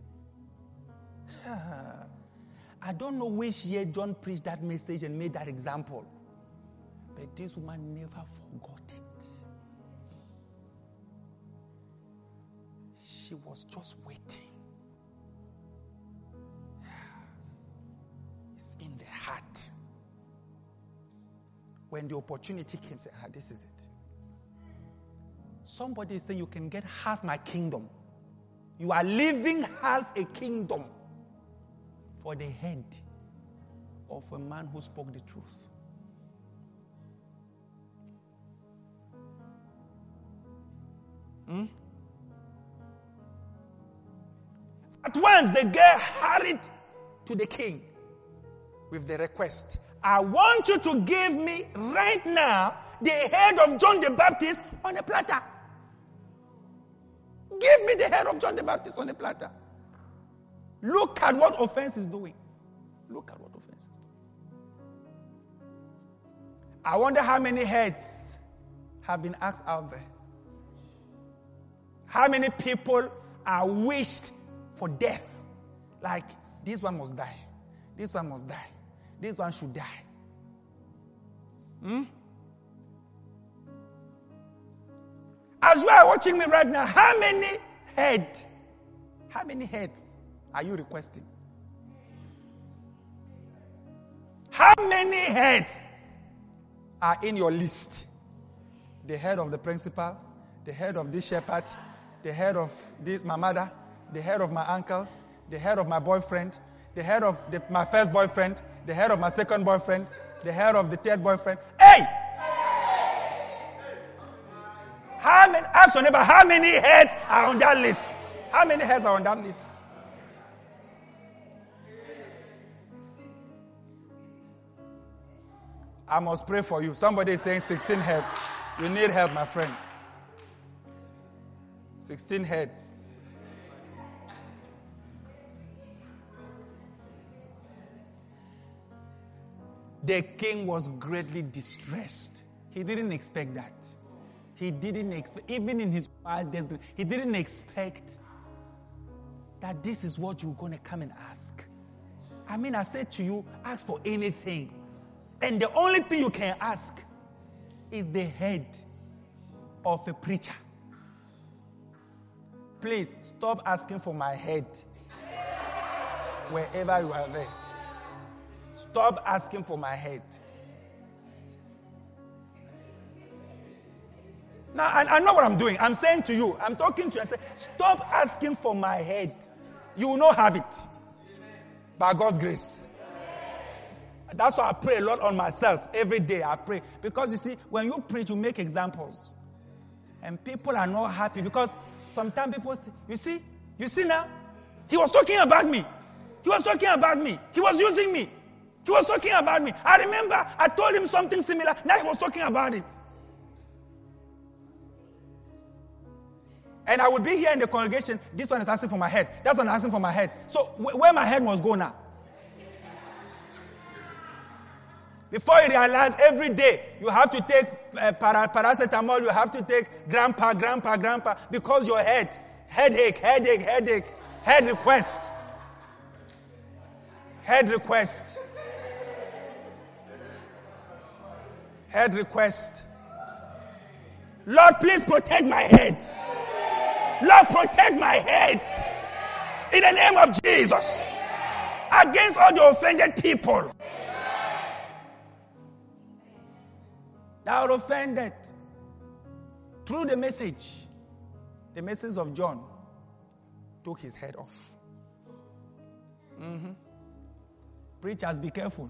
I don't know which year John preached that message and made that example. But this woman never forgot it. She was just waiting. It's in the heart. When the opportunity came, say, ah, this is it. Somebody is saying, you can get half my kingdom. You are leaving half a kingdom for the head of a man who spoke the truth. Hmm? At once, the girl hurried to the king with the request, I want you to give me right now the head of John the Baptist on a platter. Give me the head of John the Baptist on a platter. Look at what offense is doing. Look at what offense is doing. I wonder how many heads have been asked out there. How many people are wished for death? Like, this one must die. This one must die. This one should die. Hmm? As you are watching me right now, how many head, how many heads are you requesting? How many heads are in your list? The head of the principal, the head of this shepherd, the head of this my mother, the head of my uncle, the head of my boyfriend, the head of the, my first boyfriend, the head of my second boyfriend, the head of the third boyfriend. Hey! How many, ask your neighbor, how many heads are on that list? How many heads are on that list? I must pray for you. Somebody is saying sixteen heads. You need help, my friend. sixteen heads. The king was greatly distressed. He didn't expect that. He didn't expect, even in his wildest dream, he didn't expect that this is what you're going to come and ask. I mean, I said to you, ask for anything. And the only thing you can ask is the head of a preacher. Please stop asking for my head wherever you are there. Stop asking for my head. Now, I, I know what I'm doing. I'm saying to you, I'm talking to you, I say, stop asking for my head. You will not have it. By God's grace. That's why I pray a lot on myself. Every day I pray. Because you see, when you preach, you make examples. And people are not happy because sometimes people say, you see, you see now, he was talking about me. He was talking about me. He was using me. He was talking about me. I remember I told him something similar. Now he was talking about it. And I would be here in the congregation. This one is asking for my head. That's one is asking for my head. So wh- where my head must go now? Before you realize, every day you have to take uh, para- paracetamol, you have to take grandpa, grandpa, grandpa, because your head, headache, headache, headache, head request. Head request. Head request. Lord, please protect my head. Lord, protect my head. In the name of Jesus. Against all the offended people. That are offended. Through the message. The message of John took his head off. Mm-hmm. Preachers, be careful.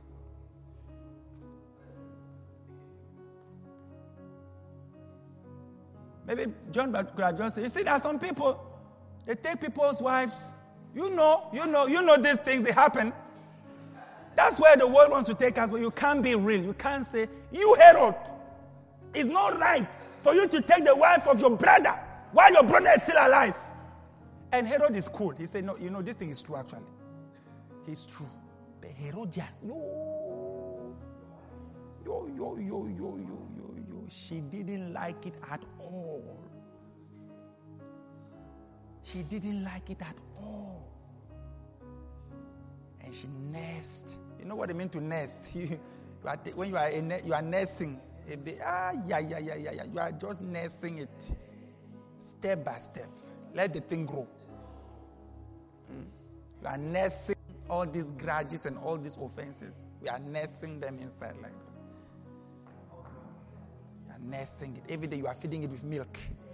Maybe John could have just said, you see, there are some people, they take people's wives. You know, you know, you know these things, they happen. That's where the world wants to take us, where you can't be real. You can't say, you Herod, it's not right for you to take the wife of your brother while your brother is still alive. And Herod is cool. He said, no, you know, this thing is true actually. It's true. But Herodias, yo, yo, yo, yo, yo, yo, yo, yo, she didn't like it at all. She didn't like it at all. And she nursed. You know what I mean to nurse? You, you are, when you are a, you are nursing, ah, yeah, yeah, yeah, yeah, yeah. You are just nursing it, step by step. Let the thing grow. Mm. You are nursing all these grudges and all these offenses. We are nursing them inside like that. You are nursing it. Every day you are feeding it with milk.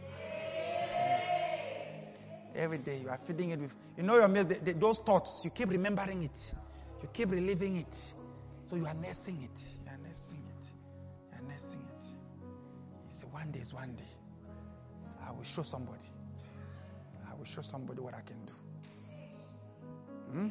Every day you are feeding it with, you know your milk, the, the, those thoughts, you keep remembering it. You keep reliving it. So you are nursing it. You are nursing it. You are nursing it. You say, one day is one day. I will show somebody. I will show somebody what I can do. Hmm?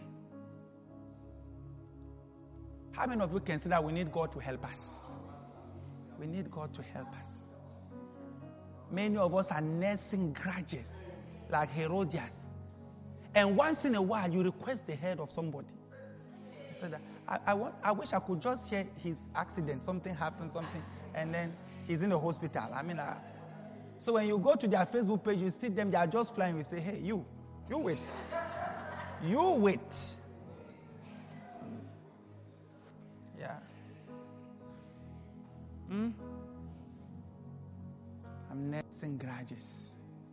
How many of you can say that we need God to help us? We need God to help us. Many of us are nursing grudges like Herodias. And once in a while, you request the head of somebody. You say that, I, I, want, I wish I could just hear his accident. Something happened, something, and then he's in the hospital. I mean, I, so when you go to their Facebook page, you see them, they are just flying. You say, hey, you, you wait. You wait. Yeah. Hmm? I'm nursing grudges.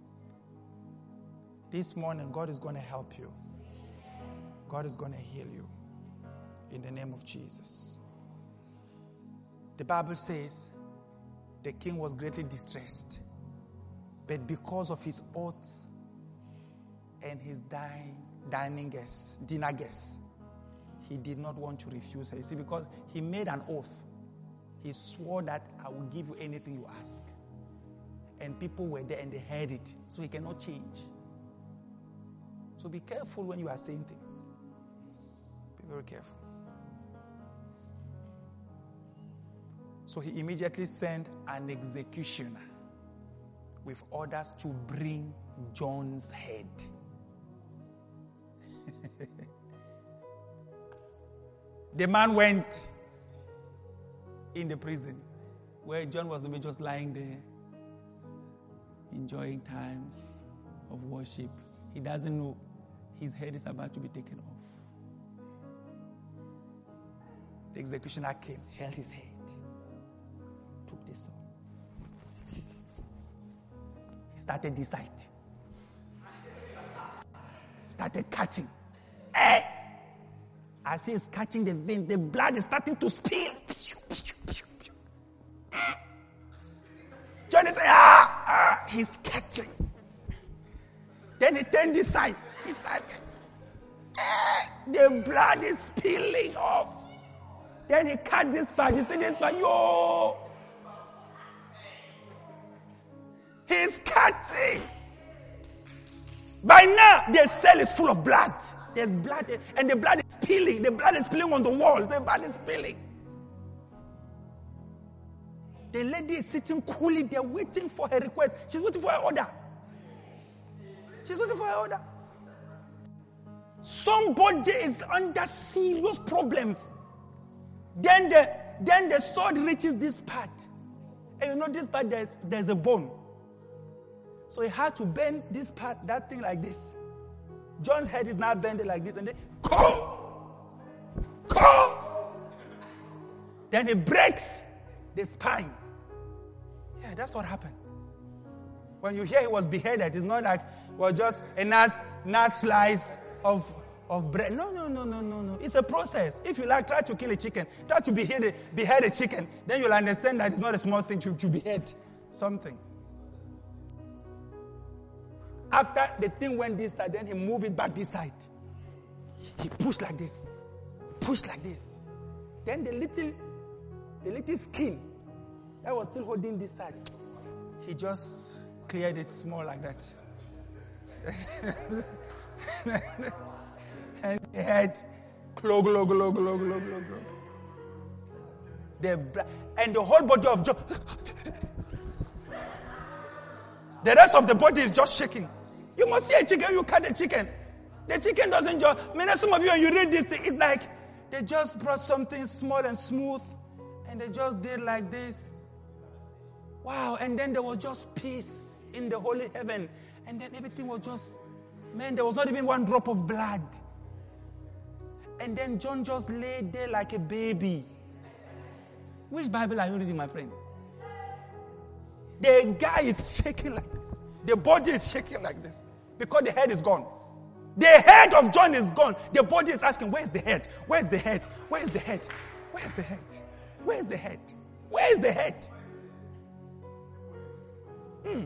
This morning, God is going to help you. God is going to heal you. In the name of Jesus. The Bible says the king was greatly distressed. But because of his oaths and his dying, dining guests, dinner guests, he did not want to refuse her. You see, because he made an oath. He swore that I will give you anything you ask. And people were there and they heard it. So he cannot change. So be careful when you are saying things. Be very careful. So he immediately sent an executioner with orders to bring John's head. The man went in the prison where John was maybe just lying there, enjoying times of worship. He doesn't know his head is about to be taken off. The executioner came, held his head, took this off. He started this side. Started cutting. Hey! As he is catching the vein, the blood is starting to spill. John is saying, ah, ah, he's catching. Then he turned this side. He started. Eh, the blood is spilling off. Then he cut this part. You see this part? Yo! He's cutting. By now, the cell is full of blood. There's blood, and the blood is spilling. The blood is spilling on the wall. The blood is spilling. The lady is sitting coolly there waiting for her request. She's waiting for her order. She's waiting for her order. Somebody is under serious problems. Then the, then the sword reaches this part. And you know this part, there's, there's a bone. So he had to bend this part, that thing like this. John's head is now bending like this, and then go, go. Then he breaks the spine. Yeah, that's what happened. When you hear he was beheaded, it's not like it was just a nice, nice slice of, of bread. No, no, no, no, no, no. It's a process. If you like, try to kill a chicken, try to behead a, behead a chicken, then you'll understand that it's not a small thing to, to behead something. After the thing went this side, then he moved it back this side. He pushed like this. Pushed like this. Then the little, the little skin that was still holding this side, he just cleared it small like that. And the head, glug, glug, glug, glug, glug, glug, glug. The bla- and the whole body of John. The rest of the body is just shaking. You must see a chicken, you cut the chicken. The chicken doesn't just, I mean, some of you, when you read this thing, it's like they just brought something small and smooth and they just did like this. Wow, and then there was just peace in the holy heaven. And then everything was just, man, there was not even one drop of blood. And then John just lay there like a baby. Which Bible are you reading, my friend? The guy is shaking like this. The body is shaking like this. Because the head is gone. The head of John is gone. The body is asking, where's the head? Where's the head? Where's the head? Where's the head? Where's the head? Where's the head? Hmm.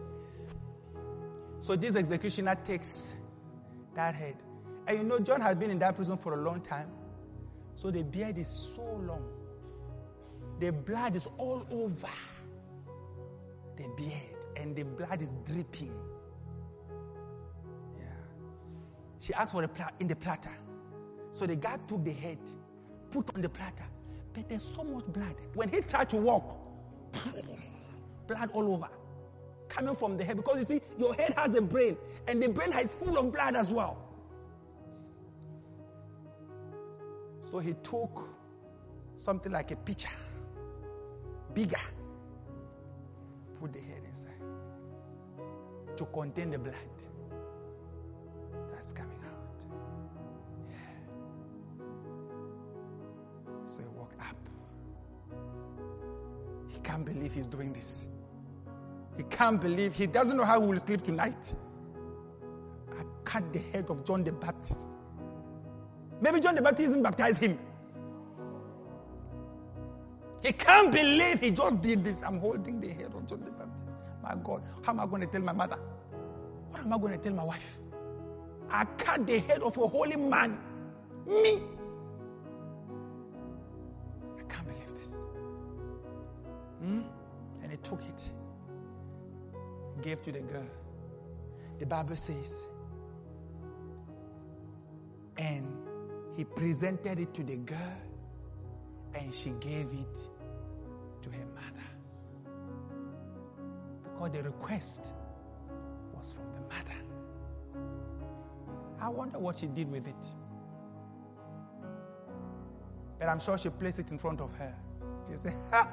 So this executioner takes that head. And you know, John had been in that prison for a long time. So the beard is so long. The blood is all over the beard. And the blood is dripping. Yeah. She asked for a pla- in the platter. So the guy took the head, put on the platter. But there's so much blood. When he tried to walk, blood all over. Coming from the head. Because you see, your head has a brain. And the brain is full of blood as well. So he took something like a pitcher. Bigger. Put the head inside. To contain the blood that's coming out. Yeah. So he walked up. He can't believe he's doing this. He can't believe, he doesn't know how he will sleep tonight. I cut the head of John the Baptist. Maybe John the Baptist even baptized him. He can't believe he just did this. I'm holding the head of John the Baptist. My God, how am I going to tell my mother? What am I going to tell my wife? I cut the head of a holy man. Me. I can't believe this. Hmm? And he took it. Gave to the girl. The Bible says, and he presented it to the girl, and she gave it to her mother. Because the request was from the mother. I wonder what she did with it. But I'm sure she placed it in front of her. You say,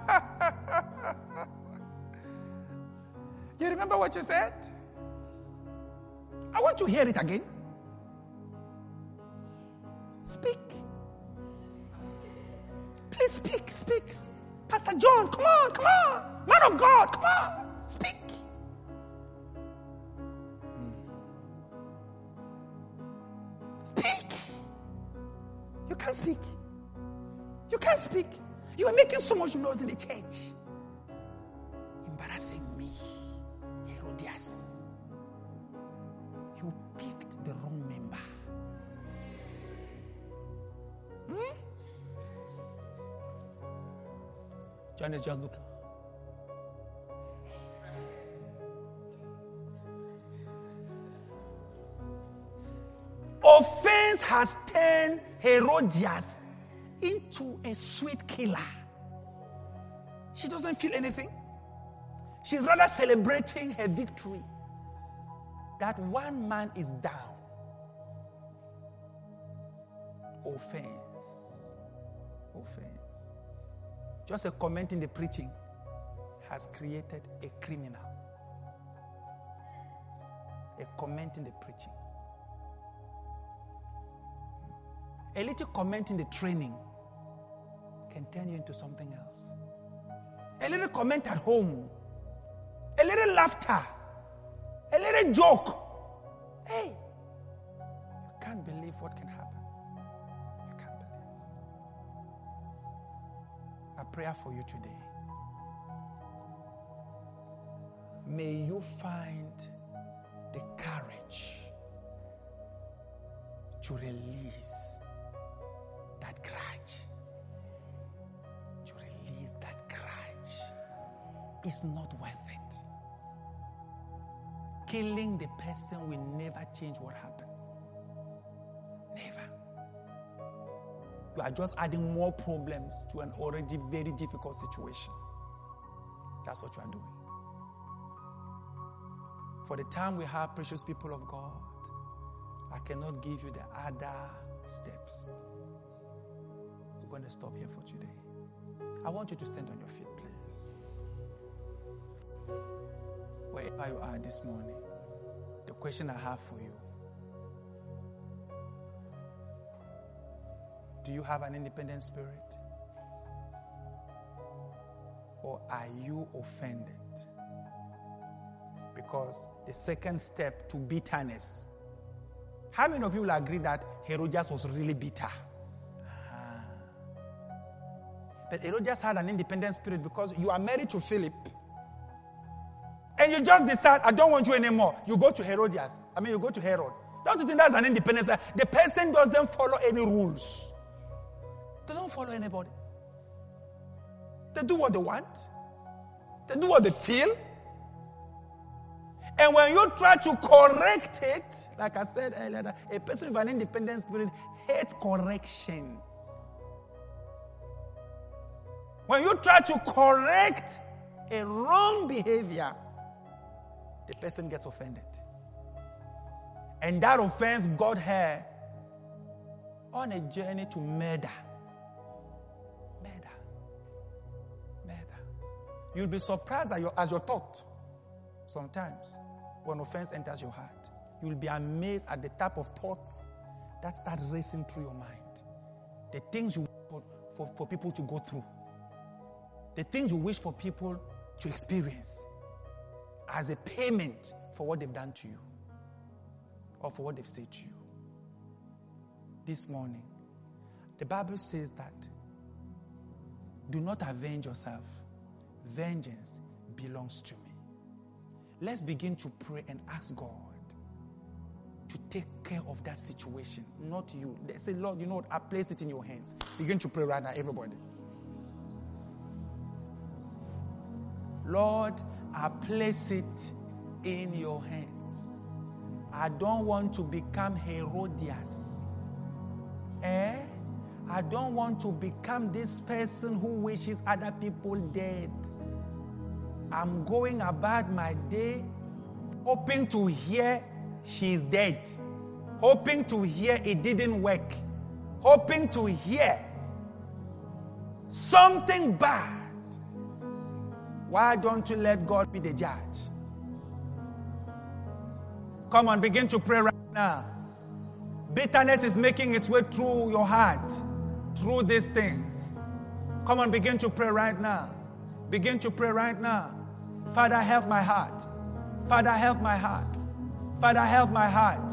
you remember what you said? I want to hear it again. Speak. Please speak, speak. Pastor John, come on, come on. Man of God, come on. Speak. Speak. You can't speak. You can't speak. You are making so much noise in the church. Embarrassing me. Herodias. You picked the wrong member. Hmm? John is just looking. Offense has turned Herodias into a sweet killer. She doesn't feel anything. She's rather celebrating her victory. That one man is down. Offense. Offense. Just a comment in the preaching has created a criminal. A comment in the preaching. A little comment in the training can turn you into something else. A little comment at home. A little laughter. A little joke. Hey, you can't believe what can happen. You can't believe. A prayer for you today. May you find the courage to release that grudge. To release that grudge. It's not worth it. Killing the person will never change what happened. Never. You are just adding more problems to an already very difficult situation. That's what you are doing. For the time we have, precious people of God, I cannot give you the other steps. We're going to stop here for today. I want you to stand on your feet, please. Wherever you are this morning, the question I have for you: do you have an independent spirit? Or are you offended? Because the second step to bitterness. How many of you will agree that Herodias was really bitter? Ah. But Herodias had an independent spirit because you are married to Philip. And you just decide, I don't want you anymore. You go to Herodias. I mean, you go to Herod. Don't you think that's an independence? The person doesn't follow any rules. They don't follow anybody. They do what they want. They do what they feel. And when you try to correct it, like I said earlier, a person with an independent spirit hates correction. When you try to correct a wrong behavior, the person gets offended. And that offense got her on a journey to murder. Murder. Murder. You'll be surprised at your, as your thought. Sometimes, when offense enters your heart, you'll be amazed at the type of thoughts that start racing through your mind. The things you want for, for people to go through. The things you wish for people to experience as a payment for what they've done to you or for what they've said to you. This morning, the Bible says that do not avenge yourself. Vengeance belongs to me. Let's begin to pray and ask God to take care of that situation, not you. They say, Lord, you know what? I place it in your hands. Begin to pray right now, everybody. Lord, I place it in your hands. I don't want to become Herodias. Eh? I don't want to become this person who wishes other people dead. I'm going about my day hoping to hear she's dead. Hoping to hear it didn't work. Hoping to hear something bad, why don't you let God be the judge? Come on, begin to pray right now. Bitterness is making its way through your heart, through these things. Come on, begin to pray right now. Begin to pray right now. Father, help my heart. Father, help my heart. Father, help my heart.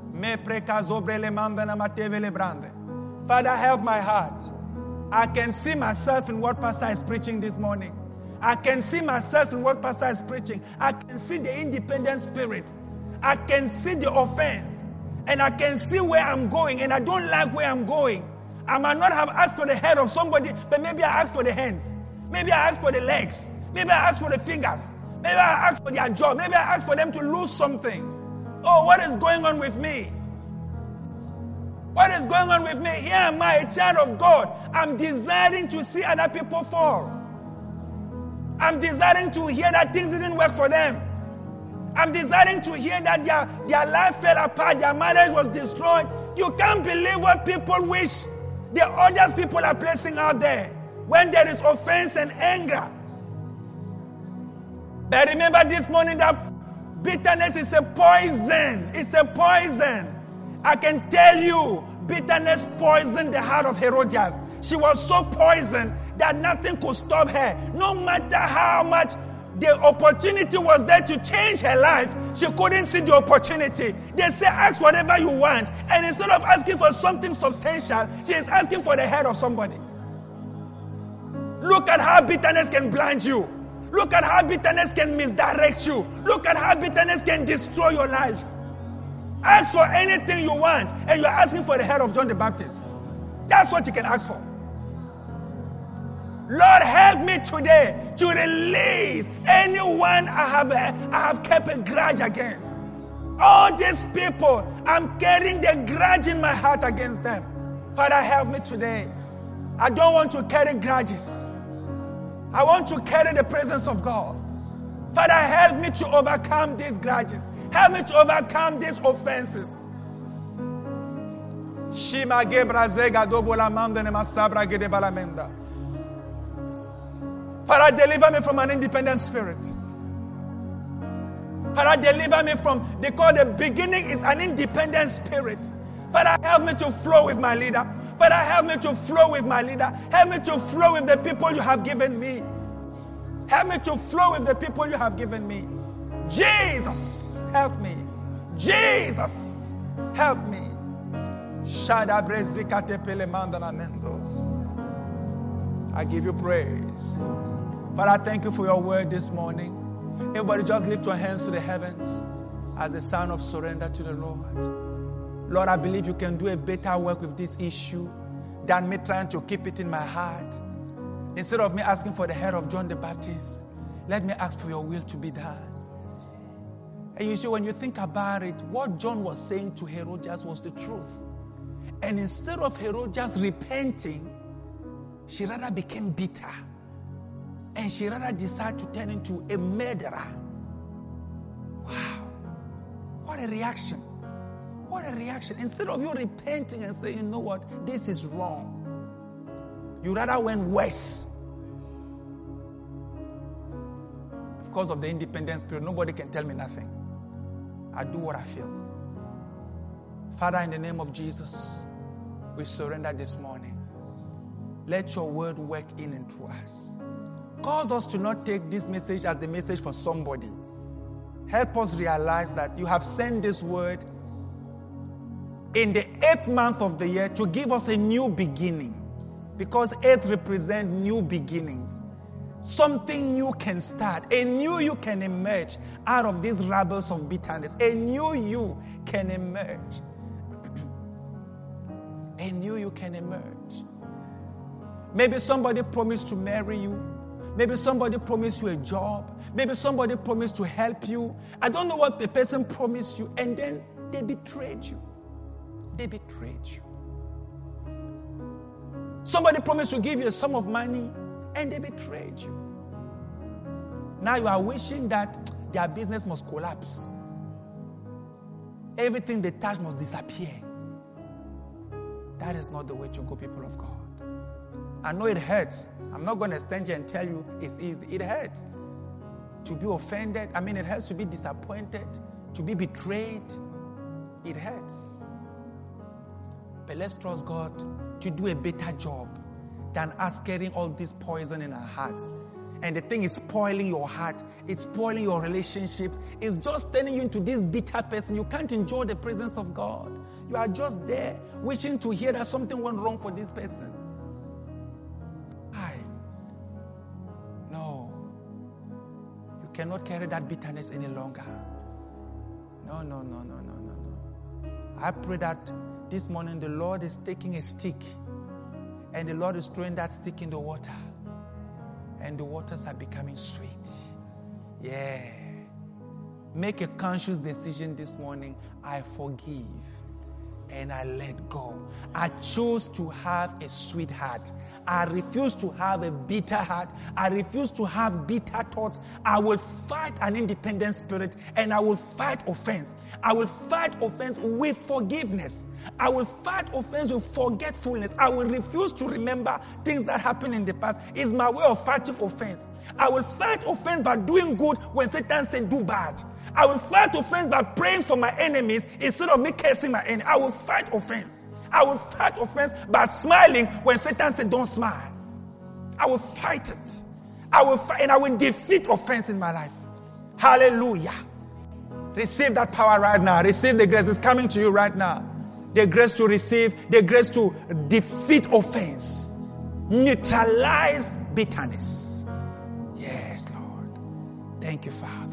Father, help my heart. I can see myself in what Pastor is preaching this morning. I can see myself in what Pastor is preaching. I can see the independent spirit. I can see the offense. And I can see where I'm going. And I don't like where I'm going. I might not have asked for the head of somebody, but maybe I asked for the hands. Maybe I asked for the legs. Maybe I asked for the fingers. Maybe I asked for their job. Maybe I asked for them to lose something. Oh, what is going on with me? What is going on with me? Here am I, a child of God. I'm desiring to see other people fall. I'm desiring to hear that things didn't work for them. I'm desiring to hear that their, their life fell apart, their marriage was destroyed. You can't believe what people wish the others people are placing out there when there is offense and anger. But remember this morning that bitterness is a poison. It's a poison. I can tell you, bitterness poisoned the heart of Herodias. She was so poisoned that nothing could stop her. No matter how much the opportunity was there to change her life, she couldn't see the opportunity. They say, ask whatever you want. And instead of asking for something substantial, she is asking for the head of somebody. Look at how bitterness can blind you. Look at how bitterness can misdirect you. Look at how bitterness can destroy your life. Ask for anything you want, and you're asking for the head of John the Baptist. That's what you can ask for. Lord, help me today to release anyone I have, I have kept a grudge against. All these people, I'm carrying the grudge in my heart against them. Father, help me today. I don't want to carry grudges. I want to carry the presence of God. Father, help me to overcome these grudges. Help me to overcome these offenses. Shima gebra zega dobola mandene masabra gede balamenda. Father, deliver me from an independent spirit. Father, deliver me from, they call the beginning is an independent spirit. Father, help me to flow with my leader. Father, help me to flow with my leader. Help me to flow with the people you have given me. Help me to flow with the people you have given me. Jesus, help me. Jesus, help me. I give you praise. Father, thank you for your word this morning. Everybody just lift your hands to the heavens as a sign of surrender to the Lord. Lord, I believe you can do a better work with this issue than me trying to keep it in my heart. Instead of me asking for the head of John the Baptist, let me ask for your will to be done. And you see, when you think about it, what John was saying to Herodias was the truth. And instead of Herodias repenting, she rather became bitter. And she rather decided to turn into a murderer. Wow. What a reaction. What a reaction. Instead of you repenting and saying, you know what, this is wrong, you rather went worse. Because of the independent spirit, nobody can tell me nothing. I do what I feel. Father, in the name of Jesus, we surrender this morning. Let your word work in and through us. Cause us to not take this message as the message for somebody. Help us realize that you have sent this word in the eighth month of the year to give us a new beginning. Because eight represents new beginnings. Something new can start. A new you can emerge out of these rabbles of bitterness. A new you can emerge. A new you can emerge. Maybe somebody promised to marry you. Maybe somebody promised you a job. Maybe somebody promised to help you. I don't know what the person promised you, and then they betrayed you. They betrayed you. Somebody promised to give you a sum of money, and they betrayed you. Now you are wishing that their business must collapse. Everything they touch must disappear. That is not the way to go, people of God. I know it hurts. I'm not going to stand here and tell you it's easy. It hurts to be offended. I mean, it hurts to be disappointed, to be betrayed. It hurts. But let's trust God to do a better job than us carrying all this poison in our hearts. And the thing is spoiling your heart. It's spoiling your relationships. It's just turning you into this bitter person. You can't enjoy the presence of God. You are just there wishing to hear that something went wrong for this person. Why? No. You cannot carry that bitterness any longer. No, no, no, no, no, no, no. I pray that this morning the Lord is taking a stick and the Lord is throwing that stick in the water. And the waters are becoming sweet. Yeah. Make a conscious decision this morning. I forgive and I let go. I choose to have a sweet heart. I refuse to have a bitter heart. I refuse to have bitter thoughts. I will fight an independent spirit and I will fight offense. I will fight offense with forgiveness. I will fight offense with forgetfulness. I will refuse to remember things that happened in the past. It's my way of fighting offense. I will fight offense by doing good when Satan said do bad. I will fight offense by praying for my enemies instead of me cursing my enemy. I will fight offense. I will fight offense by smiling when Satan said don't smile. I will fight it. I will fight and I will defeat offense in my life. Hallelujah. Receive that power right now. Receive the grace. It's coming to you right now. The grace to receive, the grace to defeat offense. Neutralize bitterness. Yes, Lord. Thank you, Father.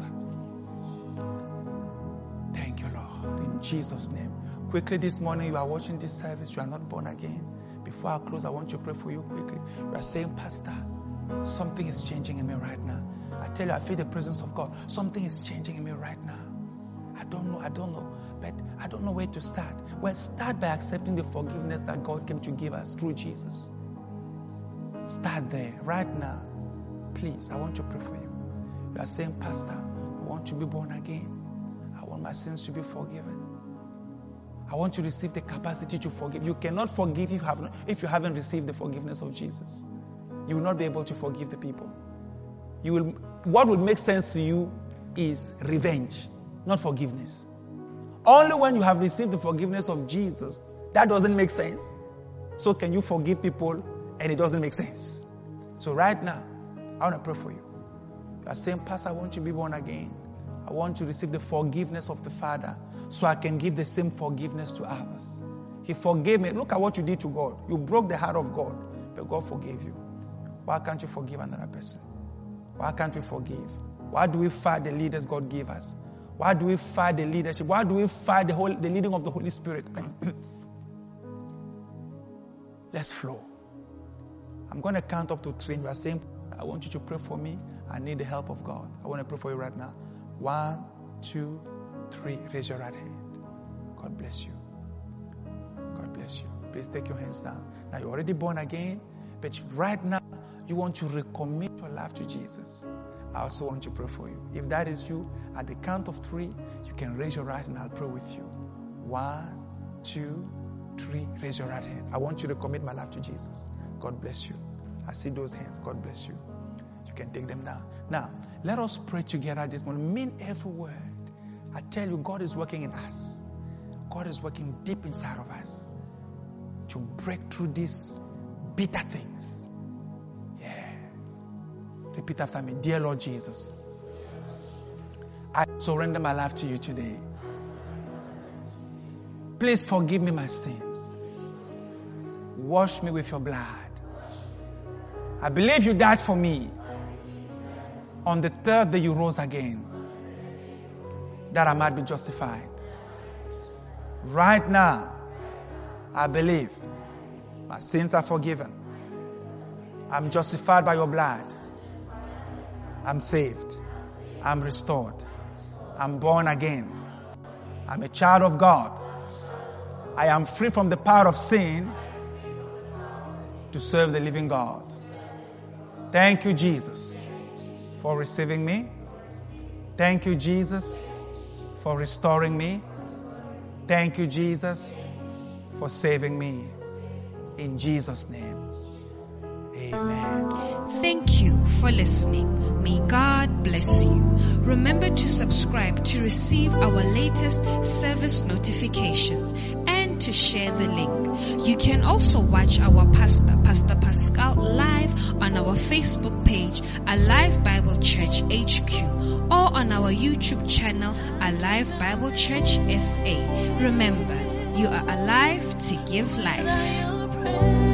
Thank you, Lord. In Jesus' name. Quickly this morning, you are watching this service. You are not born again. Before I close, I want to pray for you quickly. You are saying, Pastor, something is changing in me right now. I tell you, I feel the presence of God. Something is changing in me right now. I don't know, I don't know. But I don't know where to start. Well, start by accepting the forgiveness that God came to give us through Jesus. Start there, right now. Please, I want to pray for you. You are saying, Pastor, I want to be born again. I want my sins to be forgiven. I want to receive the capacity to forgive. You cannot forgive if you, have not, if you haven't received the forgiveness of Jesus. You will not be able to forgive the people. You will. What would make sense to you is revenge, not forgiveness. Only when you have received the forgiveness of Jesus, that doesn't make sense. So can you forgive people and it doesn't make sense? So right now, I want to pray for you. You are saying, Pastor, I want to be born again. I want to receive the forgiveness of the Father so I can give the same forgiveness to others. He forgave me. Look at what you did to God. You broke the heart of God, but God forgave you. Why can't you forgive another person? Why can't we forgive? Why do we fight the leaders God gave us? Why do we fight the leadership? Why do we fight the whole, the leading of the Holy Spirit? Let's flow. I'm going to count up to three. And you are saying, I want you to pray for me. I need the help of God. I want to pray for you right now. One, two, three. Raise your right hand. God bless you. God bless you. Please take your hands down. Now you're already born again, but right now you want to recommit your life to Jesus. I also want to pray for you. If that is you, at the count of three, you can raise your right hand and I'll pray with you. One, two, three. Raise your right hand. I want you to commit my life to Jesus. God bless you. I see those hands. God bless you. You can take them down. Now, let us pray together this morning. Mean every word. I tell you, God is working in us. God is working deep inside of us to break through these bitter things. Repeat after me. Dear Lord Jesus, I surrender my life to you today. Please forgive me my sins. Wash me with your blood. I believe you died for me. On the third day you rose again, that I might be justified. Right now, I believe my sins are forgiven. I'm justified by your blood. I'm saved. I'm restored. I'm born again. I'm a child of God. I am free from the power of sin to serve the living God. Thank you, Jesus, for receiving me. Thank you, Jesus, for restoring me. Thank you, Jesus, for saving me. In Jesus' name. Amen. Thank you for listening. May God bless you. Remember to subscribe to receive our latest service notifications and to share the link. You can also watch our pastor, Pastor Pascal, live on our Facebook page, Alive Bible Church H Q, or on our YouTube channel, Alive Bible Church S A. Remember, you are alive to give life.